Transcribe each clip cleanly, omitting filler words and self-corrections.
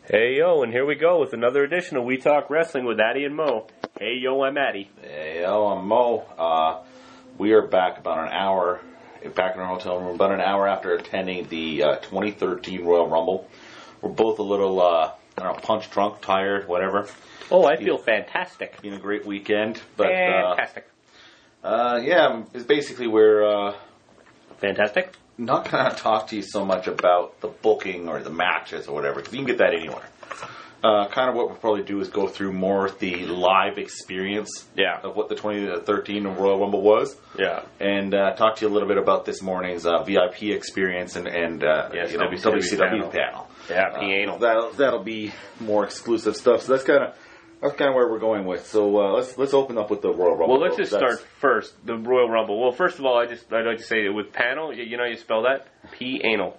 Hey yo, and here we go with another edition of We Talk Wrestling with Addy and Mo. Hey yo, I'm Addy. Hey yo, I'm Mo. We are back about an hour, back in our hotel room, about an hour after attending the 2013 Royal Rumble. We're both a little, punch drunk, tired, whatever. Oh, I feel fantastic. Been a great weekend, but Fantastic. It's basically we're Fantastic? not going to talk to you so much about the booking or the matches or whatever, because you can get that anywhere. Kind of what we'll probably do is go through more the live experience of what the 2013 Royal Rumble was. Yeah. And talk to you a little bit about this morning's VIP experience and WCW panel. Yeah, piano. That'll be more exclusive stuff. So that's kind of where we're going with. So let's open up with the Royal Rumble. Well, let's just start first, the Royal Rumble. Well, first of all, I'd like to say with panel, you know how you spell that? P-anal.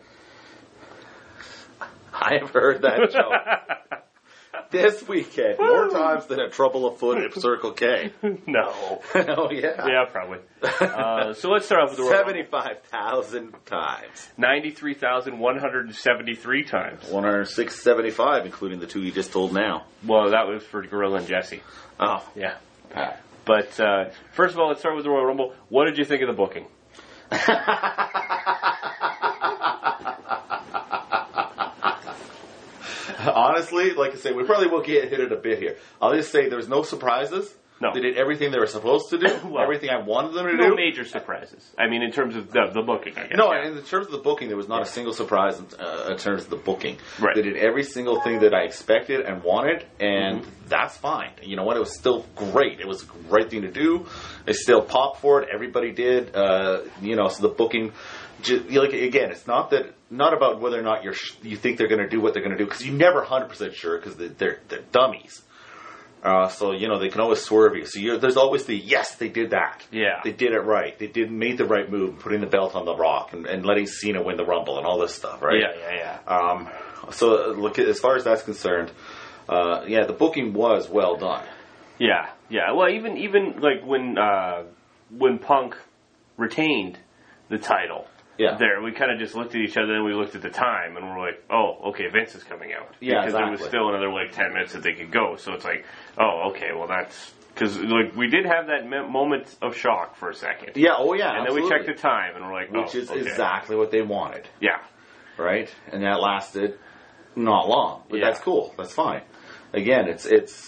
I have heard that joke. This weekend, more times than a trouble afoot at Circle K. No. Oh, yeah. Yeah, probably. So let's start off with the Royal Rumble. 75,000 times. 93,173 times. 106.75, including the two you just told now. Well, that was for Gorilla and Jesse. Oh. Yeah. But first of all, let's start with the Royal Rumble. What did you think of the booking? Honestly, like I say, we probably will hit it a bit here. I'll just say there's no surprises. No. They did everything they were supposed to do. Well, everything I wanted them to do. No major surprises. I mean, in terms of the booking, I guess. No, in terms of the booking, there was not a single surprise in terms of the booking. Right. They did every single thing that I expected and wanted, and that's fine. You know what? It was still great. It was a great thing to do. They still popped for it. Everybody did. So the booking... again, it's not about whether or not you think they're going to do what they're going to do, because you're never 100% sure, because they're dummies. So they can always swerve you. So there's always the yes, they did that. Yeah, they did it right. They made the right move, putting the belt on The Rock and letting Cena win the Rumble and all this stuff, right? Yeah. So look, as far as that's concerned, the booking was well done. Yeah. Well, even like when Punk retained the title. Yeah. There, we kind of just looked at each other and we looked at the time and we're like, oh, okay, Vince is coming out. Yeah, because there was still another 10 minutes that they could go. So it's like, oh, okay, well that's because we did have that moment of shock for a second. Yeah. Oh yeah. And absolutely. then we checked the time and we're like, which is okay. exactly what they wanted. Yeah. Right, and that lasted not long, but that's cool. That's fine. Again, it's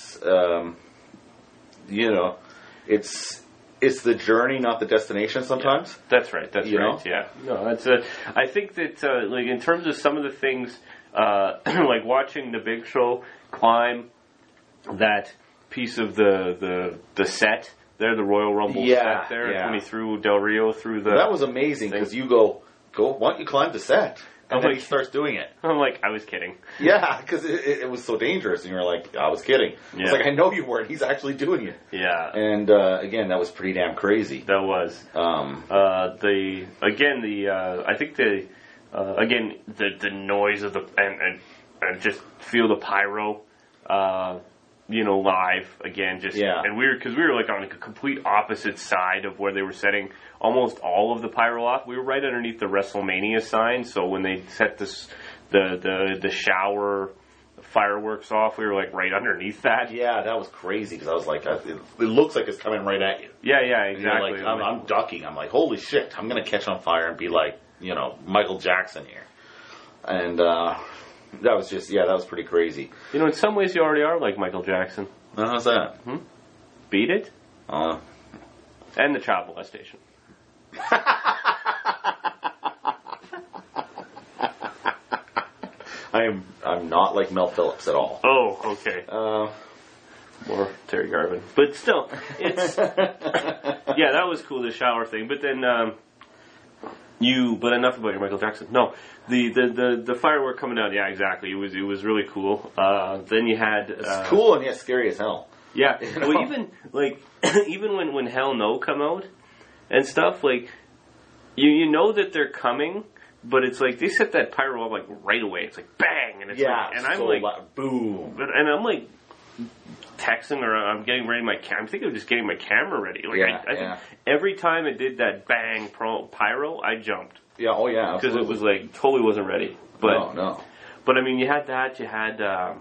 the journey, not the destination sometimes. Yeah, that's right. That's right. Know? Yeah. No, that's I think that in terms of some of the things, like watching the Big Show climb that piece of the set there, the Royal Rumble set there, when he threw Del Rio through the... That was amazing, because you go, why don't you climb the set? And then he starts doing it. I'm like, I was kidding. Yeah, because it was so dangerous. And you were like, I was kidding. Yeah. I was like, I know you weren't. He's actually doing it. Yeah. And, again, that was pretty damn crazy. That was. I think the noise of and just feel the pyro, live again. And we were like on a complete opposite side of where they were setting almost all of the pyro off. We were right underneath the WrestleMania sign, so when they set the shower fireworks off, we were like right underneath that. Yeah, that was crazy, because I was like, it looks like it's coming right at you. Yeah, exactly. Like, I'm ducking. I'm like, holy shit, I'm going to catch on fire and be like, Michael Jackson here. And that was that was pretty crazy. In some ways you already are like Michael Jackson. How's that? Beat It? And the child molestation. I'm not like Mel Phillips at all. Oh, okay. More Terry Garvin. But still, it's... yeah, that was cool, the shower thing. But then, but enough about your Michael Jackson. No, the firework coming out, yeah, exactly. It was really cool. Then you had... it's cool and scary as hell. Yeah. Well, even when Hell No come out and stuff, like, you know that they're coming, but it's like they set that pyro up like right away. It's like bang, and it's like, and I'm like boom, and I'm like texting, or I'm getting ready my camera. I think I'm just getting my camera ready. Like I think every time it did that bang pyro, I jumped. Yeah, oh yeah, because it was like totally wasn't ready. But no. But I mean, you had that. You had,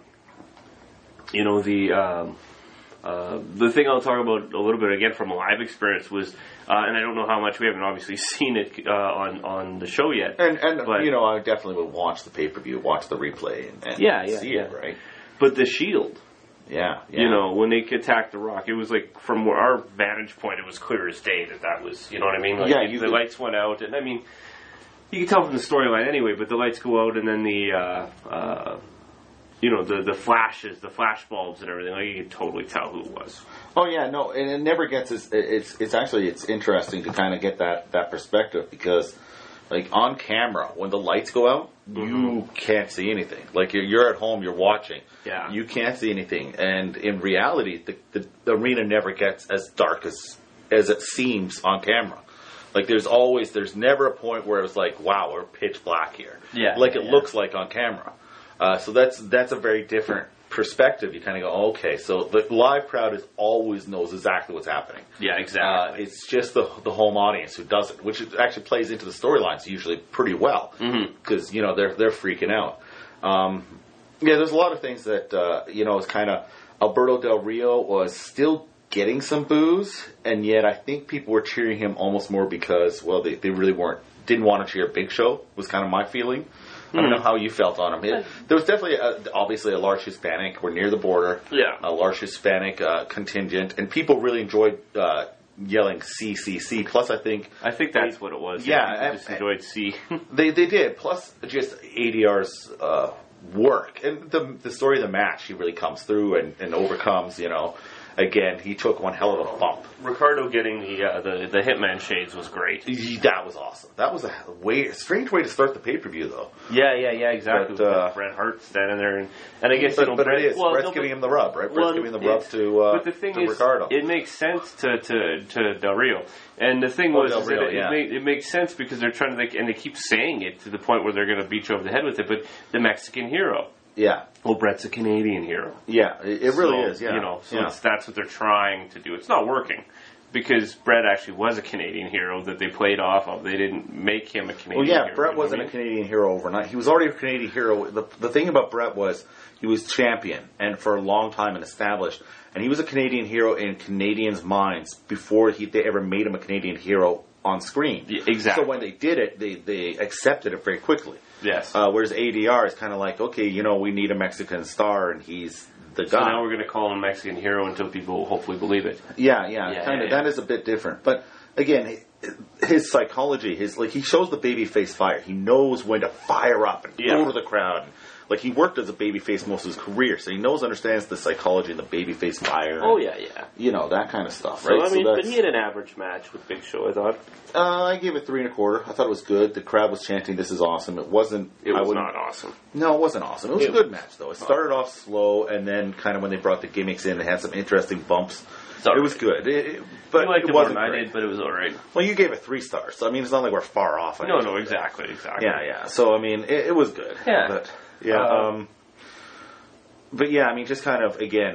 the thing I'll talk about a little bit again from a live experience was, and I don't know how much, we haven't obviously seen it on the show yet. And but, I definitely would watch the pay-per-view, watch the replay, and see it, right? But the Shield, yeah. When they attacked The Rock, it was like, from our vantage point, it was clear as day that was, you know what I mean? Like, the lights went out, and I mean, you can tell from the storyline anyway, but the lights go out, and then the flashes, the flash bulbs and everything, like, you can totally tell who it was. Oh yeah, no, and it never gets it's interesting to kind of get that perspective, because like on camera, when the lights go out, you can't see anything. Like you're at home, you're watching, you can't see anything, and in reality, the arena never gets as dark as it seems on camera. Like there's never a point where it's like, wow, we're pitch black here. Like it looks like on camera. So that's a very different perspective. You kind of go, okay, so the live crowd always knows exactly what's happening. Yeah, exactly. It's just the home audience who doesn't, which actually plays into the storylines usually pretty well, because they're freaking out. There's a lot of things that it's kind of Alberto Del Rio was still getting some boos, and yet I think people were cheering him almost more because they really didn't want to cheer Big Show, was kind of my feeling. I don't know how you felt on him. There was definitely, obviously, a large Hispanic. We're near the border. Yeah. A large Hispanic contingent. And people really enjoyed yelling CCC. Plus, I think that's what it was. Yeah. People just enjoyed C. They did. Plus, just ADR's work. And the story of the match, he really comes through and overcomes, Again, he took one hell of a bump. Ricardo getting the Hitman shades was great. That was awesome. That was a strange way to start the pay-per-view, though. Yeah, exactly. But, Bret Hart standing there, and I guess but it is. Brett's giving him the rub, right? Brett's giving the rub to but the thing is, Ricardo. It makes sense to Del Rio, and the thing was Del Rio, it makes sense because they're trying to and they keep saying it to the point where they're going to beat you over the head with it. But the Mexican hero. Yeah. Well, Brett's a Canadian hero. Yeah, it really is, yeah. That's what they're trying to do. It's not working because Bret actually was a Canadian hero that they played off of. They didn't make him a Canadian hero. Well, yeah, Bret wasn't a Canadian hero overnight. He was already a Canadian hero. The thing about Bret was he was champion and for a long time and established. And he was a Canadian hero in Canadians' minds before they ever made him a Canadian hero on screen. Yeah, exactly. So when they did it, they accepted it very quickly. Yes. Whereas ADR is kind of like, okay, we need a Mexican star, and he's the guy. So now we're going to call him a Mexican hero until people hopefully believe it. Yeah. That is a bit different. But again, his psychology, he shows the babyface fire. He knows when to fire up and go to the crowd. Like, he worked as a babyface most of his career, so he understands the psychology and the babyface fire. Oh, yeah. That kind of stuff, right? So, but he had an average match with Big Show, I thought. I gave it 3 1/4. I thought it was good. The crowd was chanting, "This is awesome." It wasn't... It was not awesome. No, it wasn't awesome. It was a good match, though. It started off slow, and then kind of when they brought the gimmicks in, it had some interesting bumps. It was good. But it wasn't great, but it was all right. Well, you gave it 3 stars, so, it's not like we're far off. No, exactly. Yeah. So, it was good. Yeah. But, but yeah, just kind of, again,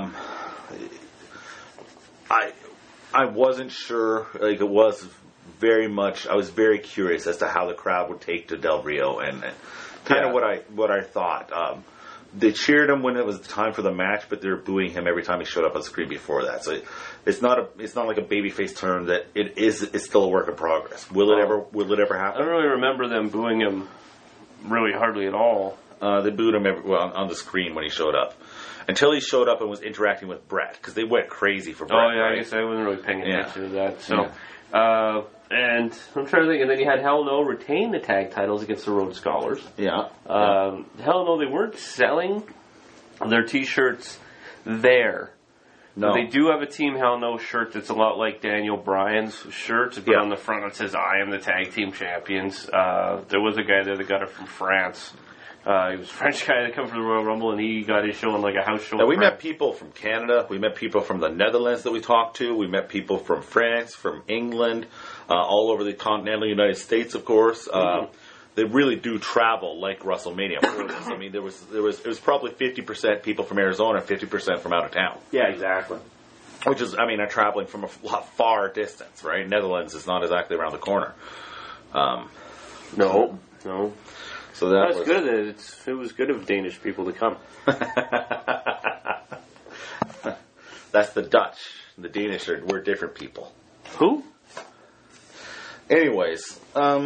I wasn't sure, like, it was very much, I was very curious as to how the crowd would take to Del Rio, and kind of what I thought. They cheered him when it was time for the match, but they're booing him every time he showed up on screen before that. So it's not like a babyface turn. That it's still a work in progress. Will it ever happen? I don't really remember them booing him really hardly at all. They booed him on the screen when he showed up. Until he showed up and was interacting with Bret, because they went crazy for Bret. Oh, yeah, right? I guess I wasn't really paying attention to that. So, and I'm trying to think, and then you had Hell No retain the tag titles against the Rhodes Scholars. Yeah. Hell No, they weren't selling their T-shirts there. No. But they do have a Team Hell No shirt that's a lot like Daniel Bryan's shirt, but on the front it says, "I am the tag team champions." There was a guy there that got it from France. He was a French guy that came from the Royal Rumble, and he got his show on like a house show. Now, we met people from Canada. We met people from the Netherlands that we talked to. We met people from France, from England, all over the continental United States, of course. They really do travel like WrestleMania. It was probably 50% people from Arizona, 50% from out of town. Yeah, exactly. Which is, are traveling from a far distance, right? Netherlands is not exactly around the corner. No. So that was good. It was good of Danish people to come. That's the Dutch. The Danish we're different people. Who? Anyways,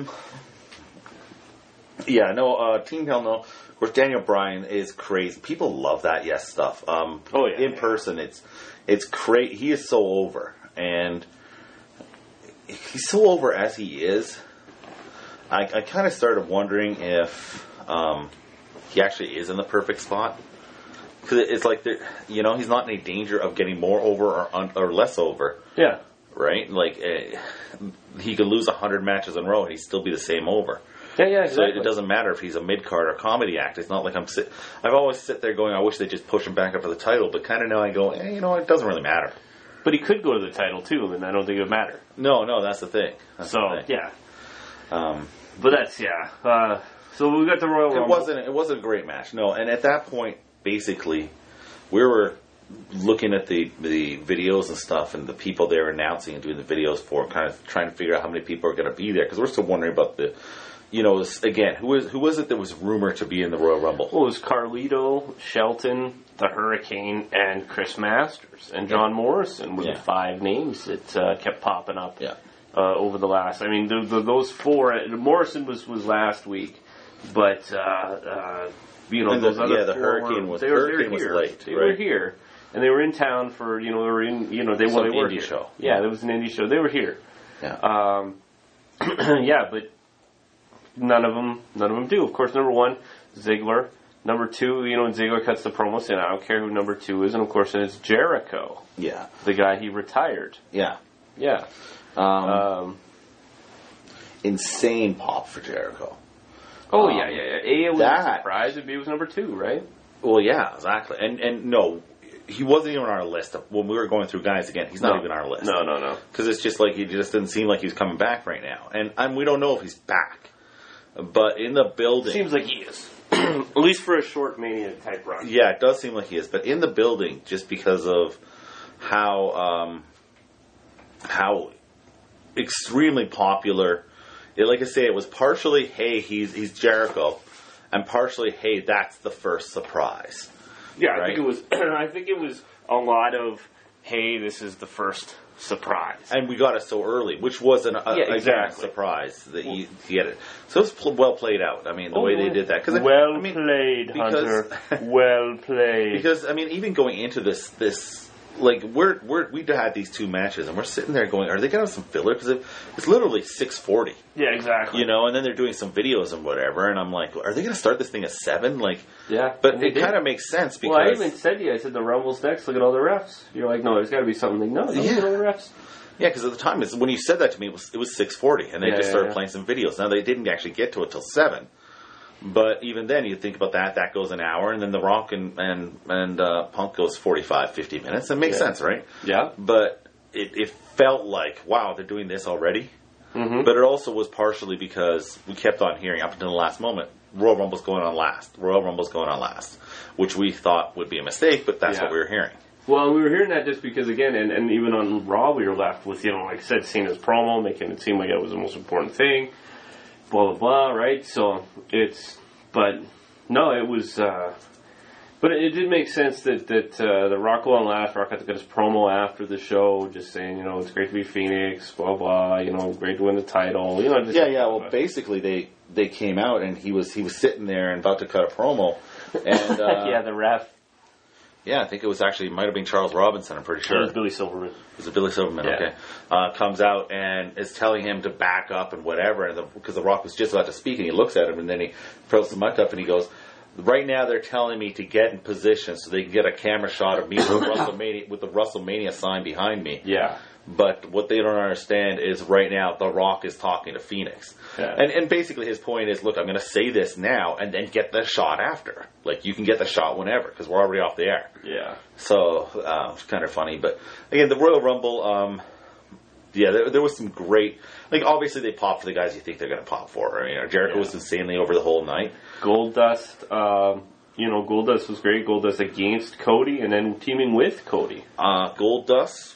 Team Hell No. Of course, Daniel Bryan is crazy. People love that stuff. In person, it's crazy. He is so over, and he's so over as he is. I kind of started wondering if he actually is in the perfect spot. Because it's like, he's not in any danger of getting more over or less over. Yeah. Right? Like, he could lose 100 matches in a row and he'd still be the same over. Yeah, exactly. So it doesn't matter if he's a mid-card or comedy act. It's not like I've always sit there going, I wish they'd just push him back up for the title. But kind of now I go, it doesn't really matter. But he could go to the title, too, and I don't think it would matter. No, that's the thing. Yeah. But that's, so we got the Royal Rumble. It wasn't a great match, no. And at that point, basically, we were looking at the videos and stuff and the people they were announcing and doing the videos for, kind of trying to figure out how many people are going to be there. Because we're still wondering about again, who was it that was rumored to be in the Royal Rumble? Well, it was Carlito, Shelton, the Hurricane, and Chris Masters. And John Morrison were the 5 names that kept popping up. Yeah. Over the last, those 4. Morrison was last week, but those other the 4 Hurricane was late. They were here, and they were in town for they were in they were indie show. Yeah, there was an indie show. They were here. Yeah. But none of them do. Of course, number 1, Ziggler. Number 2, when Ziggler cuts the promo saying, I don't care who number 2 is, and of course, then it's Jericho. Yeah. The guy he retired. Yeah. Yeah. Insane pop for Jericho. Oh, yeah. A was a surprise if he was number 2, right? Well, yeah, exactly. And no, he wasn't even on our list. When we were going through guys again, he's not even on our list. No. Because it's just like, he just didn't seem like he was coming back right now. And we don't know if he's back. But in the building... Seems like he is. At least for a short Mania type run. Yeah, it does seem like he is. But in the building, just because of how extremely popular... Like I say, it was partially, hey, he's Jericho, and partially, hey, that's the first surprise. Yeah, right? I think it was a lot of, hey, this is the first surprise. And we got it so early, which was a surprise that you get it. So it was well played out. The way they did that. Played, Hunter. Well played. Because, even going into this like we had these 2 matches and we're sitting there going, are they going to have some filler? Because it's literally 6:40. Yeah, exactly. And then they're doing some videos and whatever, and I'm like, are they going to start this thing at 7? Yeah. But it kind of makes sense because. Well, I even said to you, I said the Rumble's next. Look at all the refs. You're like, no, there's got to be something. Like, no, look at all the refs. Yeah, because at the time, when you said that to me, it was 6:40, and they just started playing some videos. Now they didn't actually get to it till 7. But even then, you think about that goes an hour, and then The Rock and Punk goes 45, 50 minutes. It makes sense, right? Yeah. But it felt like, wow, they're doing this already? Mm-hmm. But it also was partially because we kept on hearing, up until the last moment, Royal Rumble's going on last. Which we thought would be a mistake, but that's what we were hearing. Well, we were hearing that just because, again, and even on Raw, we were left with, like I said, Cena's promo, making it seem like it was the most important thing. Blah, blah, blah, right? So, but it did make sense that the Rock go on last. Rock got to get his promo after the show, just saying, it's great to be Phoenix, blah, blah, great to win the title. Well, basically, they came out and he was sitting there and about to cut a promo. And, the ref. Yeah, I think it might have been Charles Robinson, I'm pretty sure. It was Billy Silverman. Was it Billy Silverman? Yeah. Okay. Comes out and is telling him to back up and whatever, because The Rock was just about to speak, and he looks at him, and then he throws the mic up, and he goes, right now they're telling me to get in position so they can get a camera shot of me with the WrestleMania sign behind me. Yeah. But what they don't understand is right now The Rock is talking to Phoenix. Yeah. And basically his point is, look, I'm going to say this now and then get the shot after. Like, you can get the shot whenever because we're already off the air. Yeah. So, it's kind of funny. But, again, the Royal Rumble, there was some great... Like, obviously they pop for the guys you think they're going to pop for. Jericho was insanely over the whole night. Goldust, Goldust was great. Goldust against Cody and then teaming with Cody. Goldust...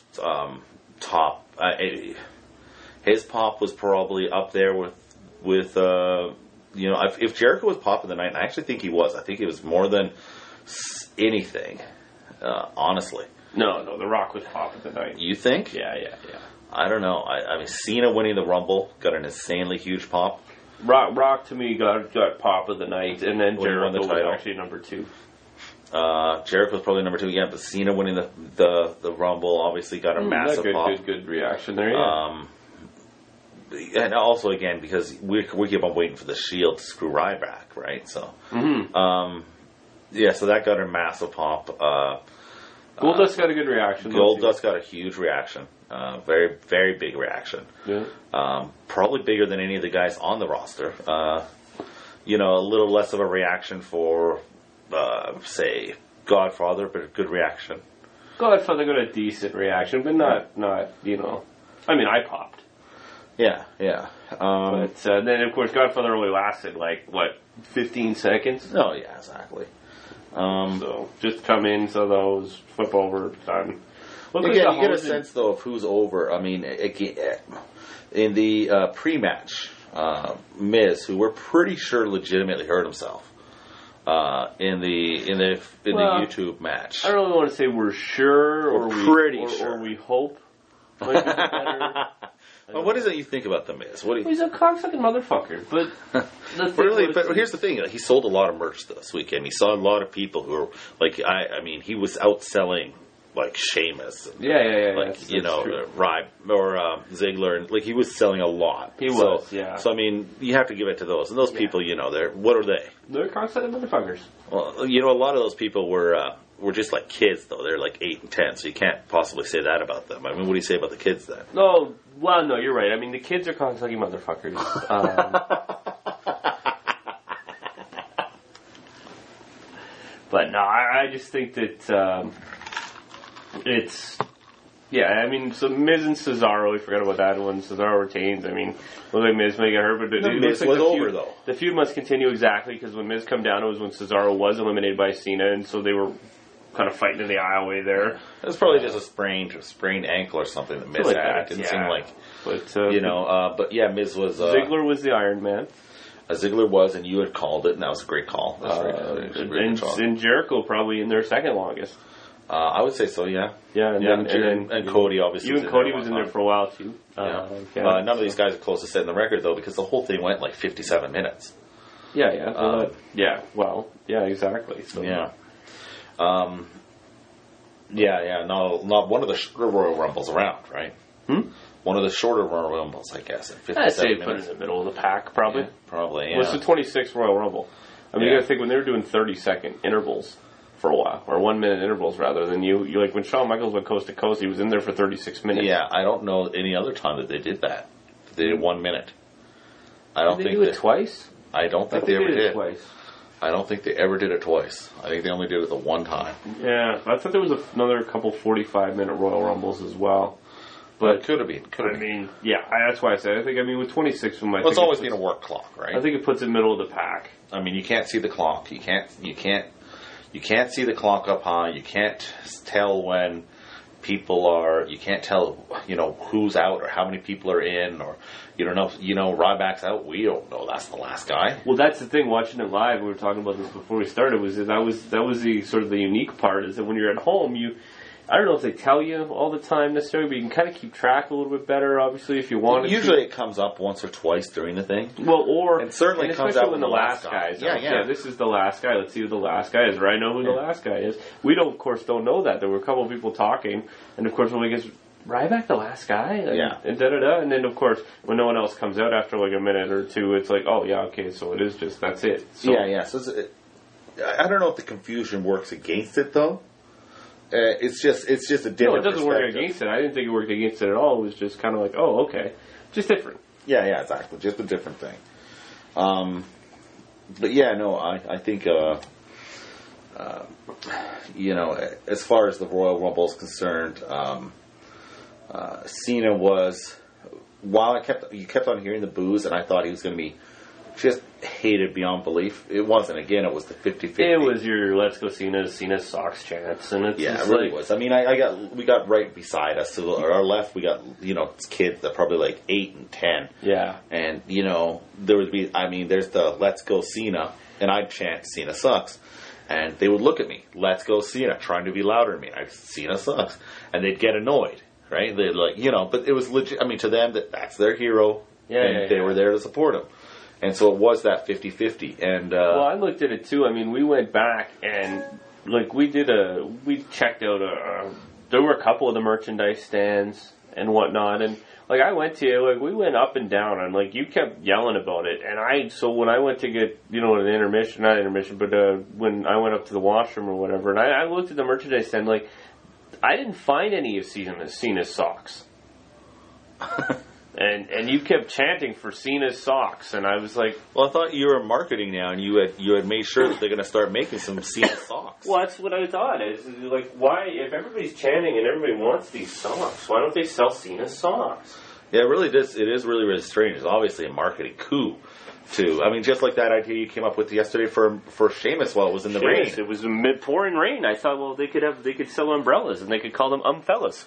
top. His pop was probably up there with if Jericho was pop of the night, and I actually think he was. I think he was more than anything, honestly. No, The Rock was pop of the night. You think? Yeah. I don't know. I mean, Cena winning the Rumble got an insanely huge pop. Rock to me got pop of the night, and then Jericho was actually number 2. Jericho was probably number 2, yeah, but Cena winning the Rumble obviously got a massive pop. Good reaction there, yeah. And also, again, because we keep on waiting for the Shield to screw Ryback, right? So, so that got a massive pop. Goldust got a good reaction. Goldust got a huge reaction. Very, very big reaction. Yeah. Probably bigger than any of the guys on the roster. A little less of a reaction for, say, Godfather, but a good reaction. Godfather got a decent reaction, but not. I mean, I popped. Yeah. But then, of course, Godfather only lasted 15 seconds. Oh yeah, exactly. So just come in, so those flip over, done. Again, you get a sense though of who's over. I mean, in the pre-match, Miz, who we're pretty sure legitimately hurt himself, in the YouTube match. I don't really want to say we're sure, or we hope. Might be better. Well, what is it you think about the Miz? He's a cocksucking motherfucker. But here's the thing: he sold a lot of merch this weekend. He saw a lot of people who were he was outselling Sheamus. And, Rybe or Ziggler, and he was selling a lot. He was, yeah. So I mean, you have to give it to those. And those people, what are they? They're cocksucking motherfuckers. Well, a lot of those people were just like kids, though. They're 8 and 10, so you can't possibly say that about them. I mean, what do you say about the kids then? No, you're right. I mean, the kids are cocksucking motherfuckers. But no, I just think that it's... Yeah, I mean, so Miz and Cesaro, we forgot about that one. Cesaro retains. I mean, looks like Miz may get hurt, but Miz was over, though. The feud must continue exactly, because when Miz come down, it was when Cesaro was eliminated by Cena, and so they were kind of fighting in the aisleway there. It was probably just a sprained ankle or something that Miz had. It didn't seem like, but yeah, Miz was... Ziggler was the Iron Man. Ziggler was, and you had called it, and that was a great call. And Jericho probably in their second longest. I would say so, yeah. Yeah, and Cody obviously. Even Cody was in there for a while too. None of these guys are close to setting the record though, because the whole thing went 57 minutes. Yeah. Exactly. So. Yeah. Not one of the shorter Royal Rumbles around, right? One of the shorter Royal Rumbles, I guess. I'd say put it in the middle of the pack, probably. Yeah, probably. Yeah. Well, it's the 26th Royal Rumble. I mean, you got to think when they were doing 30-second intervals for a while, or 1 minute intervals rather than you when Shawn Michaels went coast to coast, he was in there for 36 minutes. Yeah, I don't know any other time that they did that. They did 1 minute. I don't did think they do it twice. I don't think they ever did it twice. I don't think they ever did it twice. I think they only did it the one time. Yeah, I thought there was another couple 45-minute Royal Rumbles as well. But it could have been. That's why I said. I think. I mean, with 26 of them, it's always been a work clock, right? I think it puts it middle of the pack. I mean, you can't see the clock. You can't see the clock up high. You can't tell when people are. You can't tell who's out or how many people are in, or you don't know. Ryback's out. We don't know. That's the last guy. Well, that's the thing. Watching it live, we were talking about this before we started. That was the sort of the unique part is that when you're at home, I don't know if they tell you all the time necessarily, but you can kind of keep track a little bit better, obviously, if you want to. Usually it comes up once or twice during the thing. Well, it certainly comes out when the last guy is. Yeah, this is the last guy. Let's see who the last guy is. Or I know who the last guy is. We don't know that. There were a couple of people talking, and of course, when we get Ryback the last guy? And da-da-da. And then, of course, when no one else comes out after a minute or two, it's like, oh, yeah, okay, so it is just, that's it. So, yeah. So I don't know if the confusion works against it, though. It's just a different No, it doesn't work against it. I didn't think it worked against it at all. It was just kind of like, oh, okay. Just different. Yeah, exactly. Just a different thing. But yeah, no, I think, as far as the Royal Rumble is concerned, Cena was, while you kept on hearing the boos, and I thought he was going to be just hated beyond belief. It wasn't. Again, it was the 50-50. It was your "Let's go Cena Sox" chants, and it really was. I mean, we got right beside us to our left. We got kids that probably like 8 and 10. Yeah, and there would be. I mean, there's the "Let's go Cena," and I'd chant "Cena sucks." And they would look at me, "Let's go Cena," trying to be louder than me. Cena sucks. And they'd get annoyed, right? They'd like, but it was legit. I mean, to them, that's their hero. And they were there to support him. And so it was that 50-50. And, well, I looked at it too. I mean, we went back and, like, we checked out there were a couple of the merchandise stands and whatnot. And, like, I went to, like, we went up and down, and, like, you kept yelling about it. And so when I went to get, an intermission, not intermission, but when I went up to the washroom or whatever, and I looked at the merchandise stand, like, I didn't find any of Cena's socks. And you kept chanting for Cena's socks, and I was like, well, I thought you were marketing now, and you had made sure that they're going to start making some Cena socks. Well, that's what I thought. Is like, why, if everybody's chanting and everybody wants these socks, why don't they sell Cena's socks? Yeah, it really does. It is really, really strange. It's obviously a marketing coup, too. I mean, just like that idea you came up with yesterday for Sheamus while it was in the rain. It was pouring rain. I thought, well, they could sell umbrellas and they could call them fellas.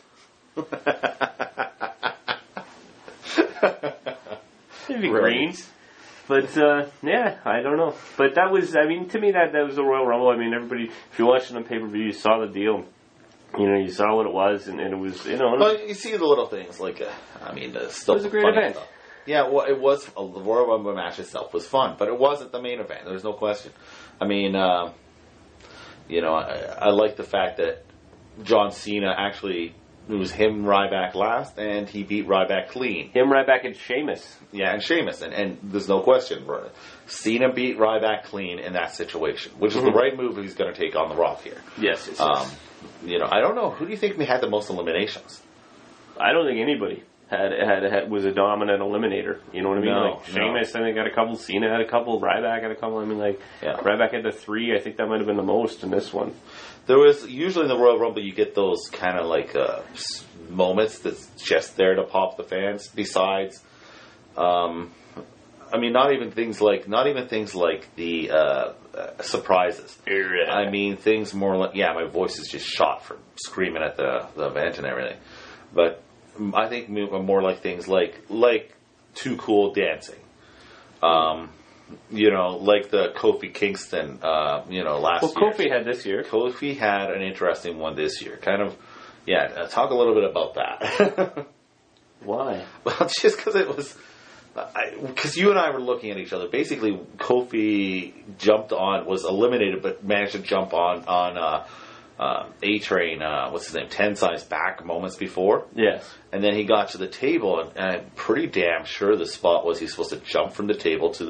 It'd be green. But, yeah, I don't know. But that was, I mean, to me, that was the Royal Rumble. I mean, everybody, if you watched it on pay-per-view, you saw the deal. You saw what it was, and it was, Well, you see the little things, like, still it was a great event. Stuff. Yeah, well, it was, the Royal Rumble match itself was fun, but it wasn't the main event. There's no question. I mean, I like the fact that John Cena actually, it was him, Ryback last, and he beat Ryback clean. Him, Ryback, and Sheamus. Yeah, and Sheamus, and there's no question. Cena beat Ryback clean in that situation, which is the right move if he's going to take on The Rock here. Yes. I don't know. Who do you think had the most eliminations? I don't think anybody was a dominant eliminator. You know what I mean? No, Sheamus, I think, got a couple. Cena had a couple. Ryback had a couple. I mean, Ryback had the 3. I think that might have been the most in this one. There was, usually in the Royal Rumble, you get those kind of like moments that's just there to pop the fans. Besides, not even things like the surprises. Yeah. I mean, things more like, my voice is just shot from screaming at the event and everything. But I think more like things like Too Cool dancing. Like the Kofi Kingston, last year. Well, Kofi had this year. Kofi had an interesting one this year. Kind of, talk a little bit about that. Why? Well, just because it was... Because you and I were looking at each other. Basically, Kofi was eliminated, but managed to jump on A-Train, what's his name, Tensai's back moments before. Yes. And then he got to the table, and I'm pretty damn sure the spot was he's supposed to jump from the table to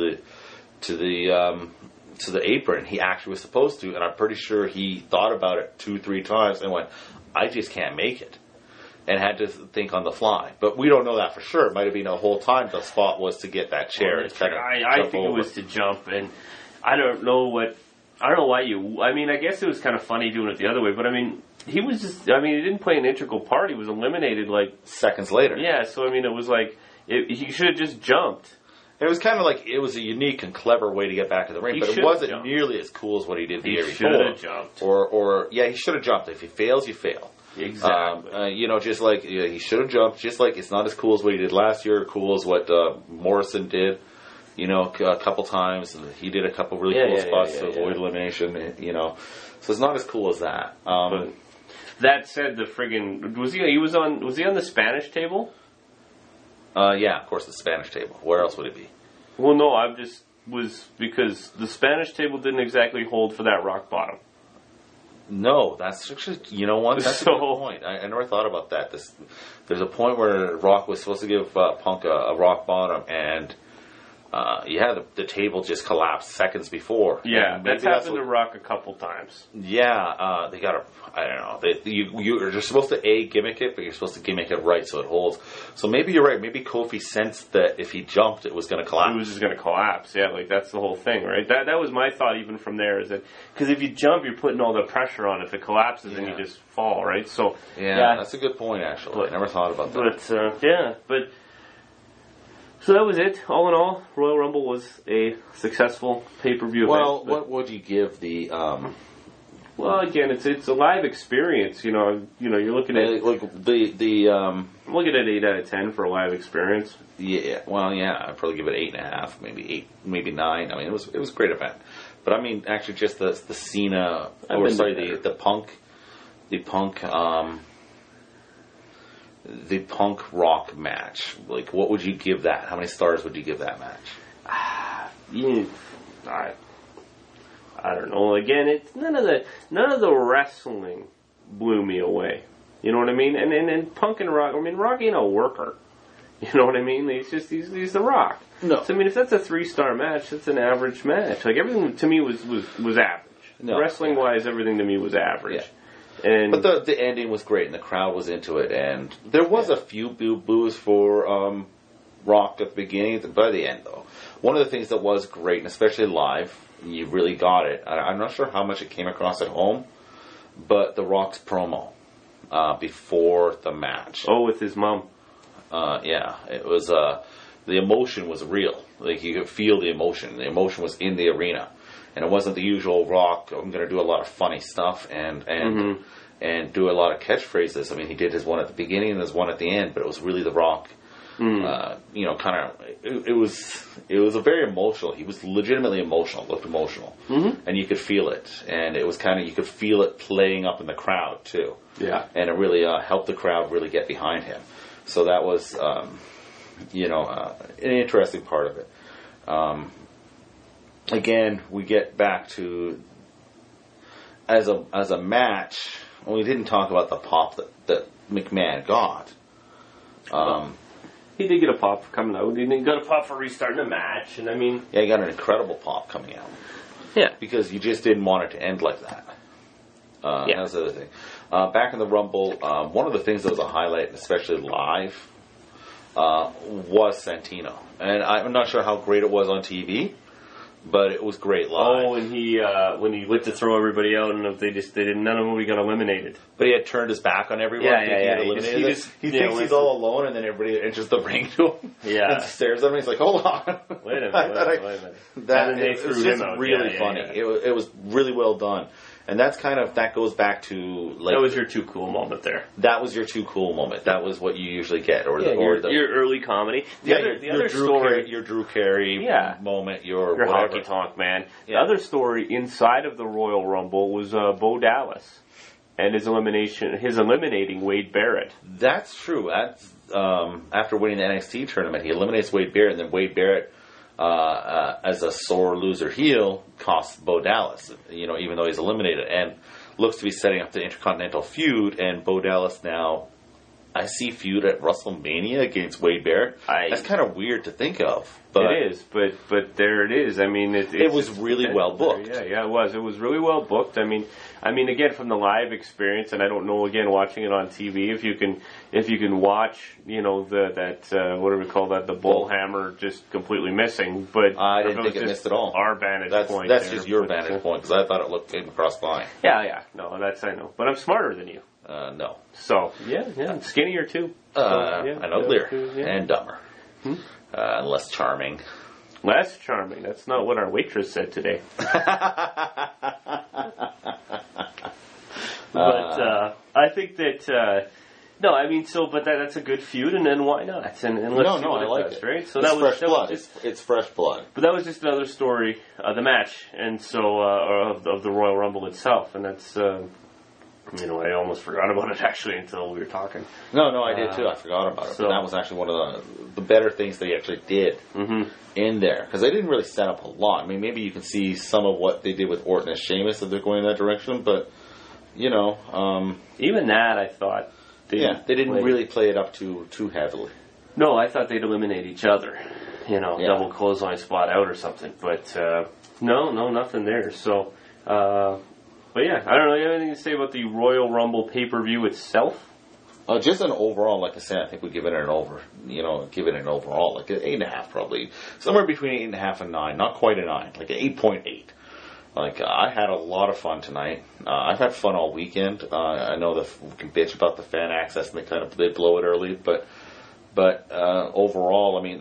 the apron. He actually was supposed to, and I'm pretty sure he thought about it 2-3 times and went, I just can't make it. And had to think on the fly. But we don't know that for sure. It might have been the whole time the spot was to get that chair. I think it was to jump, and I don't know why I guess it was kind of funny doing it the other way, but I mean, he was just, he didn't play an integral part. He was eliminated seconds later. Yeah, so it was he should have just jumped. It was kind of it was a unique and clever way to get back in the ring, but it wasn't nearly as cool as what he did the year before. He should have jumped. He should have jumped. If he fails, you fail. Exactly. Just like he should have jumped. Just like it's not as cool as what he did last year, or cool as what Morrison did. A couple times. He did a couple really cool spots to avoid elimination. So it's not as cool as that. But that said, the friggin' was he on the Spanish table? Of course, the Spanish table. Where else would it be? Well, no, because the Spanish table didn't exactly hold for that rock bottom. No, that's actually, that's a good point. I never thought about that. There's a point where Rock was supposed to give Punk a rock bottom, and the table just collapsed seconds before. Yeah, that's happened to Rock a couple times. Yeah, they got I don't know. You're supposed to gimmick it, but you're supposed to gimmick it right so it holds. So maybe you're right. Maybe Kofi sensed that if he jumped, it was going to collapse. It was just going to collapse. Yeah, that's the whole thing, right? That was my thought even from there. Is that because if you jump, you're putting all the pressure on. If it collapses, then you just fall, right? So that's a good point. Actually, I never thought about that. But So that was it. All in all, Royal Rumble was a successful pay-per-view Well, event. what would you give the... Well, again, it's a live experience. You're looking at like I'm looking at 8 out of 10 for a live experience. Yeah, well, yeah, I'd probably give it 8.5, maybe 8, maybe 9. I mean, it was a great event, but I mean, actually, just the Cena, the Punk Rock match. Like, what would you give that? How many stars would you give that match? I don't know. Again, it's none of the wrestling blew me away. You know what I mean? And Punk and Rock. I mean, Rock ain't a worker. You know what I mean? He's the Rock. No. So I mean, if that's a 3-star match, that's an average match. Like everything to me was average. No. Wrestling wise, everything to me was average. Yeah. But the ending was great, and the crowd was into it, and there was a few boos for Rock at the beginning. By the end, though, one of the things that was great, and especially live, you really got it. I'm not sure how much it came across at home, but the Rock's promo before the match. Oh, with his mom. Yeah, it was. The emotion was real. Like you could feel the emotion. The emotion was in the arena, and it wasn't the usual Rock. I'm going to do a lot of funny stuff and do a lot of catchphrases. I mean, he did his one at the beginning and his one at the end, but it was really the Rock. Kind of. It was a very emotional. He was legitimately emotional. Looked emotional, and you could feel it. And it was kind of you could feel it playing up in the crowd too. Yeah, and it really helped the crowd really get behind him. So that was, an interesting part of it. Again, we get back to as a match. Well, we didn't talk about the pop that McMahon got. He did get a pop for coming out. He got a pop for restarting the match, and I mean, yeah, he got an incredible pop coming out. Yeah, because you just didn't want it to end like that. That's the other thing. Back in the Rumble, one of the things that was a highlight, especially live, was Santino. And I'm not sure how great it was on TV, but it was great live. Oh, and when he went to throw everybody out, and none of them got eliminated. But he had turned his back on everyone. He thinks he's all alone, and then everybody enters the ring to him. Yeah, and stares at him. He's like, "Hold on, wait a minute." It was just really funny. It was really well done. And that goes back to like that was your too cool moment there. That was your too cool moment. That was what you usually get, your early comedy. The other story, your Drew Carey moment, your hockey talk man. Yeah. The other story inside of the Royal Rumble was Bo Dallas and his eliminating Wade Barrett. That's true. After winning the NXT tournament, he eliminates Wade Barrett, and then Wade Barrett. As a sore loser heel, costs Bo Dallas, even though he's eliminated, and looks to be setting up the Intercontinental feud. And Bo Dallas now, I see feud at WrestleMania against Wade Barrett. That's kind of weird to think of. But it is, but there it is. I mean, it was really well booked. Yeah, it was. It was really well booked. I mean, again, from the live experience, and I don't know, again, watching it on TV, if you can watch, what do we call that, the bull hammer just completely missing. But I didn't think it missed at all. Our vantage point. That's just your vantage point, because I thought it came across fine. Yeah, no, I know, but I'm smarter than you. No. So I'm skinnier too. And uglier and dumber. And less charming. Less charming. That's not what our waitress said today. But I think that but that's a good feud, and then why not? And let's see what I like it, right? So it's fresh blood. But that was just another story, the match, and so of the Royal Rumble itself, and that's. I almost forgot about it actually until we were talking. No, I did too. I forgot about it. But that was actually one of the better things they actually did in there. Because they didn't really set up a lot. I mean, maybe you can see some of what they did with Orton and Sheamus if they're going in that direction. But, even that I thought. They didn't really play it up too heavily. No, I thought they'd eliminate each other. Double clothesline spot out or something. But, no, nothing there. So, but yeah, I don't know. You have anything to say about the Royal Rumble pay-per-view itself? Just an overall, like I said, I think we give it an overall, like an 8.5 probably. Somewhere between 8.5 and 9. Not quite a 9, like an 8.8. Like, I had a lot of fun tonight. I've had fun all weekend. I know that we can bitch about the fan access and they blow it early, but overall, I mean,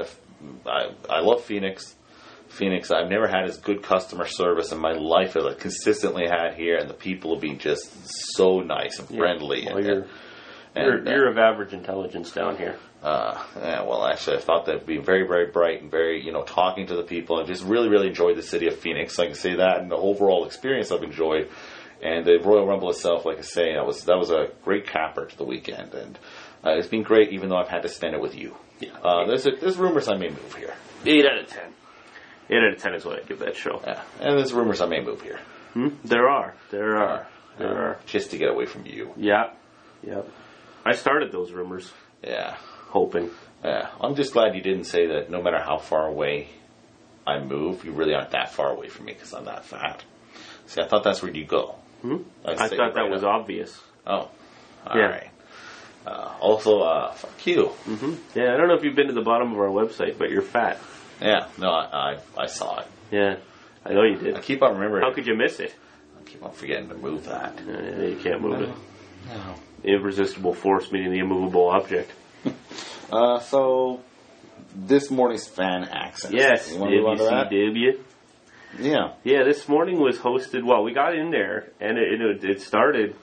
I love Phoenix. I've never had as good customer service in my life as I consistently had here, and the people will be just so nice and friendly. Well, you're of average intelligence down here. Well, actually, I thought that'd be very, very bright and very, talking to the people, and just really, really enjoyed the city of Phoenix. So I can say that, and the overall experience I've enjoyed. And the Royal Rumble itself, like I say, that was a great capper to the weekend, and it's been great, even though I've had to spend it with you. Yeah. There's rumors I may move here. 8 out of 10. 8 out of 10 is what I give that show. Yeah, and there's rumors I may move here. There are. Just to get away from you. Yeah. I started those rumors. Yeah. Hoping. Yeah. I'm just glad you didn't say that no matter how far away I move, you really aren't that far away from me because I'm that fat. See, I thought that's where you go. I thought that was obvious. Oh. All right. Also, fuck you. Yeah, I don't know if you've been to the bottom of our website, but you're fat. Yeah, no, I saw it. Yeah, I know you did. I keep on remembering. How could you miss it? I keep on forgetting to move that. You can't move it. No. Irresistible force meeting the immovable object. So, this morning's fan access. Yes, you want to move on to that? WCW. Yeah, this morning was hosted, well, we got in there, and it started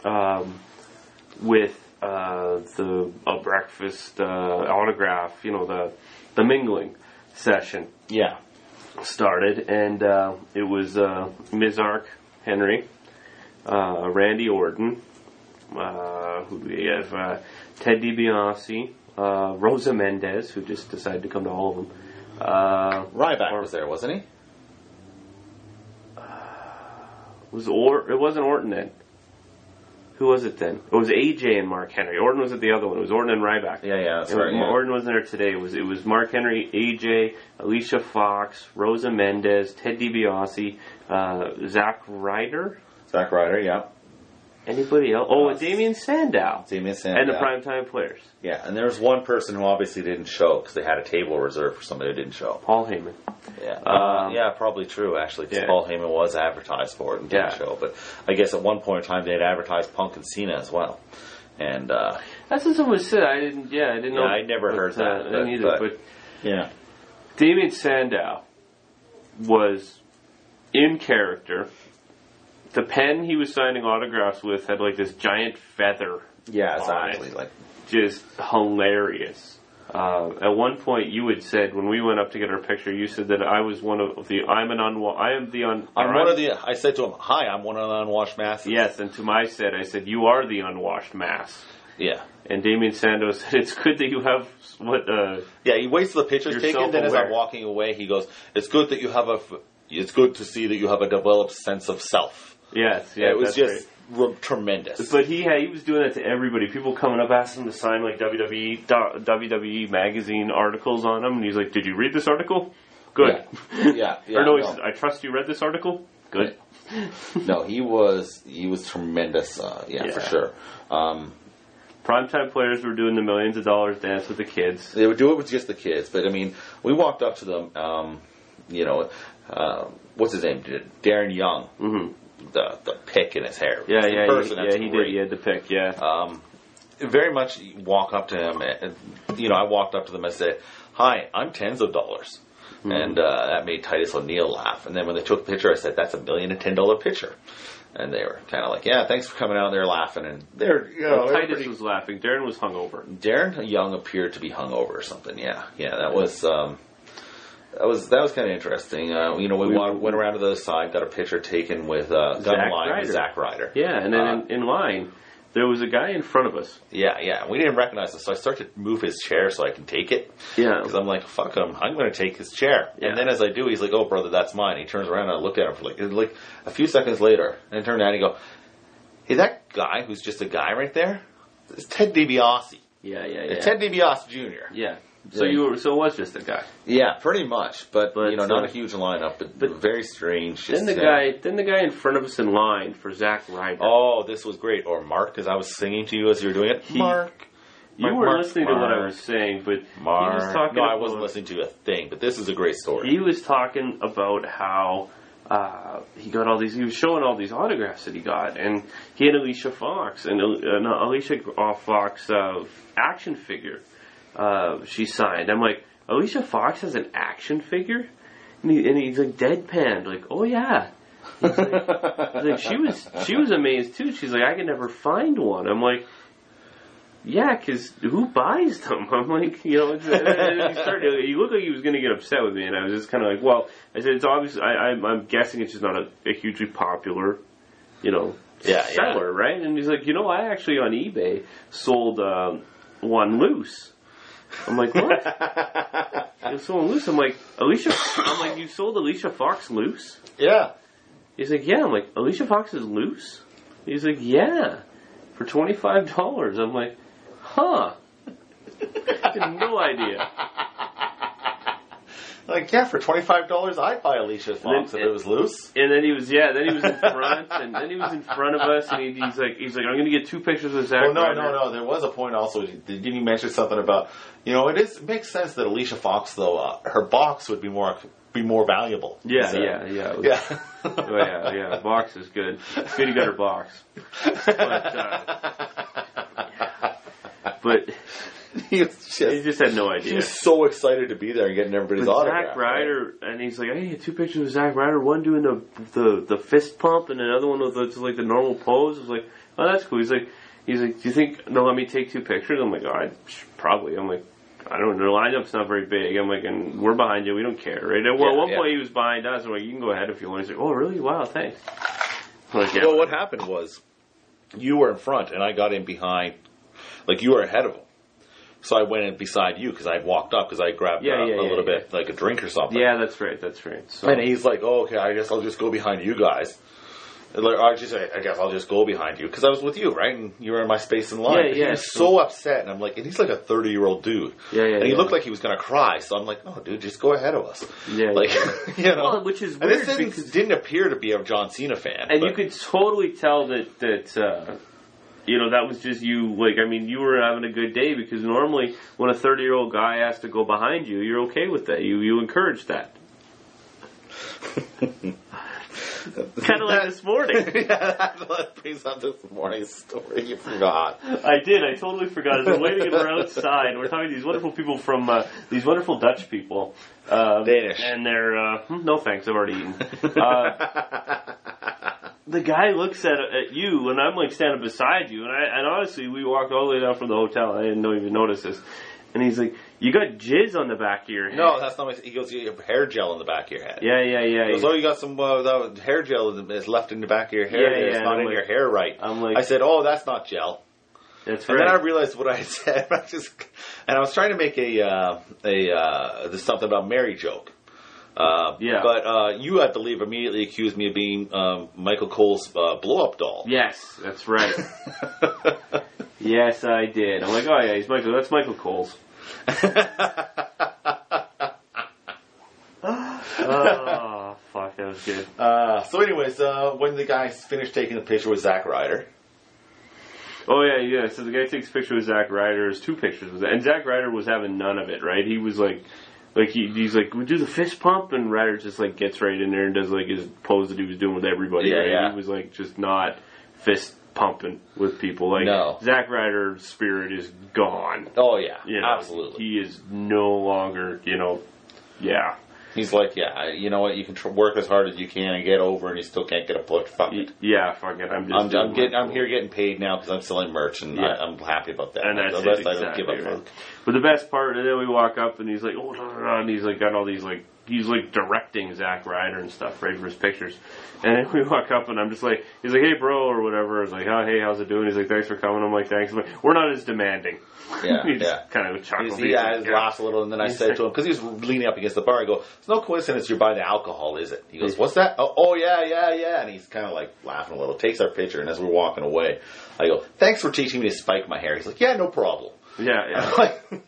with the breakfast autograph, the mingling session. Yeah. Started, and it was Mizark Henry, Randy Orton, who do we have? Ted DiBiase, Rosa Mendez, who just decided to come to all of them. Ryback was there, wasn't he? It wasn't Orton then. Who was it then? It was AJ and Mark Henry. Orton was at the other one. It was Orton and Ryback. Yeah, that's right. Orton wasn't there today. It was Mark Henry, AJ, Alicia Fox, Rosa Mendez, Ted DiBiase, Zack Ryder. Zack Ryder, yeah. Anybody else? Oh, Damien Sandow. And the Primetime Players. Yeah, and there was one person who obviously didn't show because they had a table reserved for somebody who didn't show. Paul Heyman. Yeah, yeah, probably true, actually, because Paul Heyman was advertised for it and didn't show. But I guess at one point in time they had advertised Punk and Cena as well. And that's what someone said. I didn't know. I never heard that. But yeah. Damien Sandow was in character. The pen he was signing autographs with had like this giant feather. Yeah, exactly. Like just hilarious. At one point, you had said when we went up to get our picture, you said that I was one of the. I said to him, "Hi, I'm one of the unwashed masses." Yes, and to my set, I said, "You are the unwashed mass." Yeah. And Damien Sandow said, "It's good that you have what." Yeah, he waits till the picture's taken. Then, as I'm walking away, he goes, "It's good that you have It's good to see that you have a developed sense of self." Yes, yeah, it was just tremendous. But he was doing that to everybody. People coming up asking him to sign like WWE magazine articles on him, and he's like, "Did you read this article? Good." Yeah. Or no, he said, "I trust you read this article. Good." No, he was tremendous. For sure. Primetime Players were doing the millions of dollars dance with the kids. They would do it with just the kids, but I mean, we walked up to them. What's his name? Darren Young. Mm-hmm. The pick in his hair. He did. He had the pick. Yeah. Very much walk up to him. And, I walked up to them and said, "Hi, I'm tens of dollars," and that made Titus O'Neil laugh. And then when they took the picture, I said, "That's $1,010 picture." And they were kind of like, "Yeah, thanks for coming out." They're laughing, and they're Titus was laughing. Darren was hungover. Darren Young appeared to be hungover or something. Yeah, that was. That was kind of interesting. We went around to the other side, got a picture taken with Zack Ryder. Yeah, and then in line, there was a guy in front of us. Yeah. We didn't recognize him, so I started to move his chair so I can take it. Yeah. Because I'm like, fuck him, I'm going to take his chair. Yeah. And then as I do, he's like, "Oh, brother, that's mine." He turns around and I look at him for like a few seconds later, and I turn around and I go, "Hey, that guy who's just a guy right there, is Ted DiBiase." Yeah. Ted DiBiase Jr. Yeah. So it was just a guy. Yeah, pretty much, but not a huge lineup, but very strange. Then the guy in front of us in line for Zack Ryder. Oh, this was great. Or Mark, because I was singing to you as you were doing it. Mark. You weren't listening to what I was saying, but Mark. He was talking. No, I wasn't listening to a thing. But this is a great story. He was talking about how he got all these. He was showing all these autographs that he got, and he had Alicia Fox and Alicia Fox action figure. She signed. I'm like, Alicia Fox has an action figure? And he's like deadpanned, like, oh yeah. He's like, she was amazed too. She's like, I could never find one. I'm like, yeah, because who buys them? I'm like, you know, he looked like he was going to get upset with me, and I was just kind of like, well, I said, it's obvious, I'm guessing it's just not a hugely popular, you know, seller, right? And he's like, you know, I actually on eBay sold one loose. I'm like, what? You sold one loose? I'm like, you sold Alicia Fox loose? Yeah. He's like, yeah. I'm like, Alicia Fox is loose? He's like, yeah, for $25. I'm like, huh. I had no idea. Like, yeah, for $25, I'd buy Alicia Fox if it was loose. And then he was in front, and then he was in front of us, and he's like, I'm going to get 2 pictures of Zack Ryder. No. There was a point also. Didn't you mention something about, you know, it makes sense that Alicia Fox, though, her box would be more valuable. Yeah. Oh, yeah. Box is good. It's good you got her box. But he just had no idea. He was so excited to be there and getting everybody's autograph. Zack Ryder, and he's like, hey, 2 pictures of Zack Ryder, one doing the fist pump and another one with like the normal pose. I was like, oh, that's cool. He's like, do you think they'll let me take 2 pictures? I'm like, oh, probably. I'm like, I don't know, the lineup's not very big. I'm like, and we're behind you, we don't care, right? Well, at one point he was behind us. I'm like, you can go ahead if you want. He's like, oh, really? Wow, thanks. Like, yeah, well, what happened was, you were in front and I got in behind, like you were ahead of him. So I went in beside you because I had walked up because I grabbed a little bit, like a drink or something. Yeah, that's right. So. And he's like, oh, okay, I guess I'll just go behind you guys. Like, I guess I'll just go behind you because I was with you, right? And you were in my space in line. He was so upset, and I'm like, and he's like a 30-year-old dude. And he looked like he was gonna cry. So I'm like, oh, dude, just go ahead of us. You know, well, which is weird. And this didn't appear to be a John Cena fan, and you could totally tell that. You know, that was just you, like, I mean, you were having a good day because normally when a 30-year-old guy has to go behind you, you're okay with that. You encourage that. Kind of like this morning. That brings up this morning's story. You forgot. I did. I totally forgot. As we're waiting and we're outside, we're talking to these wonderful people from, these wonderful Dutch people. Danish. And they're, no thanks, I've already eaten. The guy looks at you, and I'm like standing beside you, and honestly, we walked all the way down from the hotel. I didn't even notice this, and he's like, "You got jizz on the back of your head." No, that's not. He goes, "You have hair gel on the back of your head." Yeah. He goes, "Oh, you got some hair gel is left in the back of your hair. Yeah, it's not in your hair right." I said, "Oh, that's not gel." That's right. And then I realized what I had said. I was trying to make there's something about Mary joke. But you, I believe, immediately accused me of being Michael Cole's blow-up doll. Yes, that's right. Yes, I did. I'm like, oh yeah, he's Michael. That's Michael Cole's. Oh, fuck, that was good. So anyways, when the guy finished taking the picture with Zack Ryder. Oh, yeah. So the guy takes a picture with Zack Ryder. There's 2 pictures with that. And Zack Ryder was having none of it, right? He was like he's like, we do the fist pump, and Ryder just like gets right in there and does like his pose that he was doing with everybody. Yeah, right? yeah. He was like just not fist pumping with people. Like Zack Ryder's spirit is gone. Oh yeah, absolutely. He is no longer, yeah. He's like, you know what? You can work as hard as you can and get over, and you still can't get a push. Fuck it. Yeah, fuck it. I'm here getting paid now because I'm selling merch, and I'm happy about that. And that's the rest exactly, I don't give a fuck. But the best part, and then we walk up, and he's like, oh, and he's like got all these like. He's like directing Zack Ryder and stuff, right, for his pictures. And then we walk up and I'm just like, he's like, hey bro, or whatever. I was like, oh, hey, how's it doing? He's like, thanks for coming. I'm like, thanks. I'm like, we're not as demanding. He kind of chuckled. He laughs a little, and then I said to him, because he was leaning up against the bar, I go, it's no coincidence you're buying the alcohol, is it? He goes, what's that? Oh yeah. And he's kind of like laughing a little, takes our picture, and as we're walking away, I go, thanks for teaching me to spike my hair. He's like, yeah, no problem. Yeah. Like,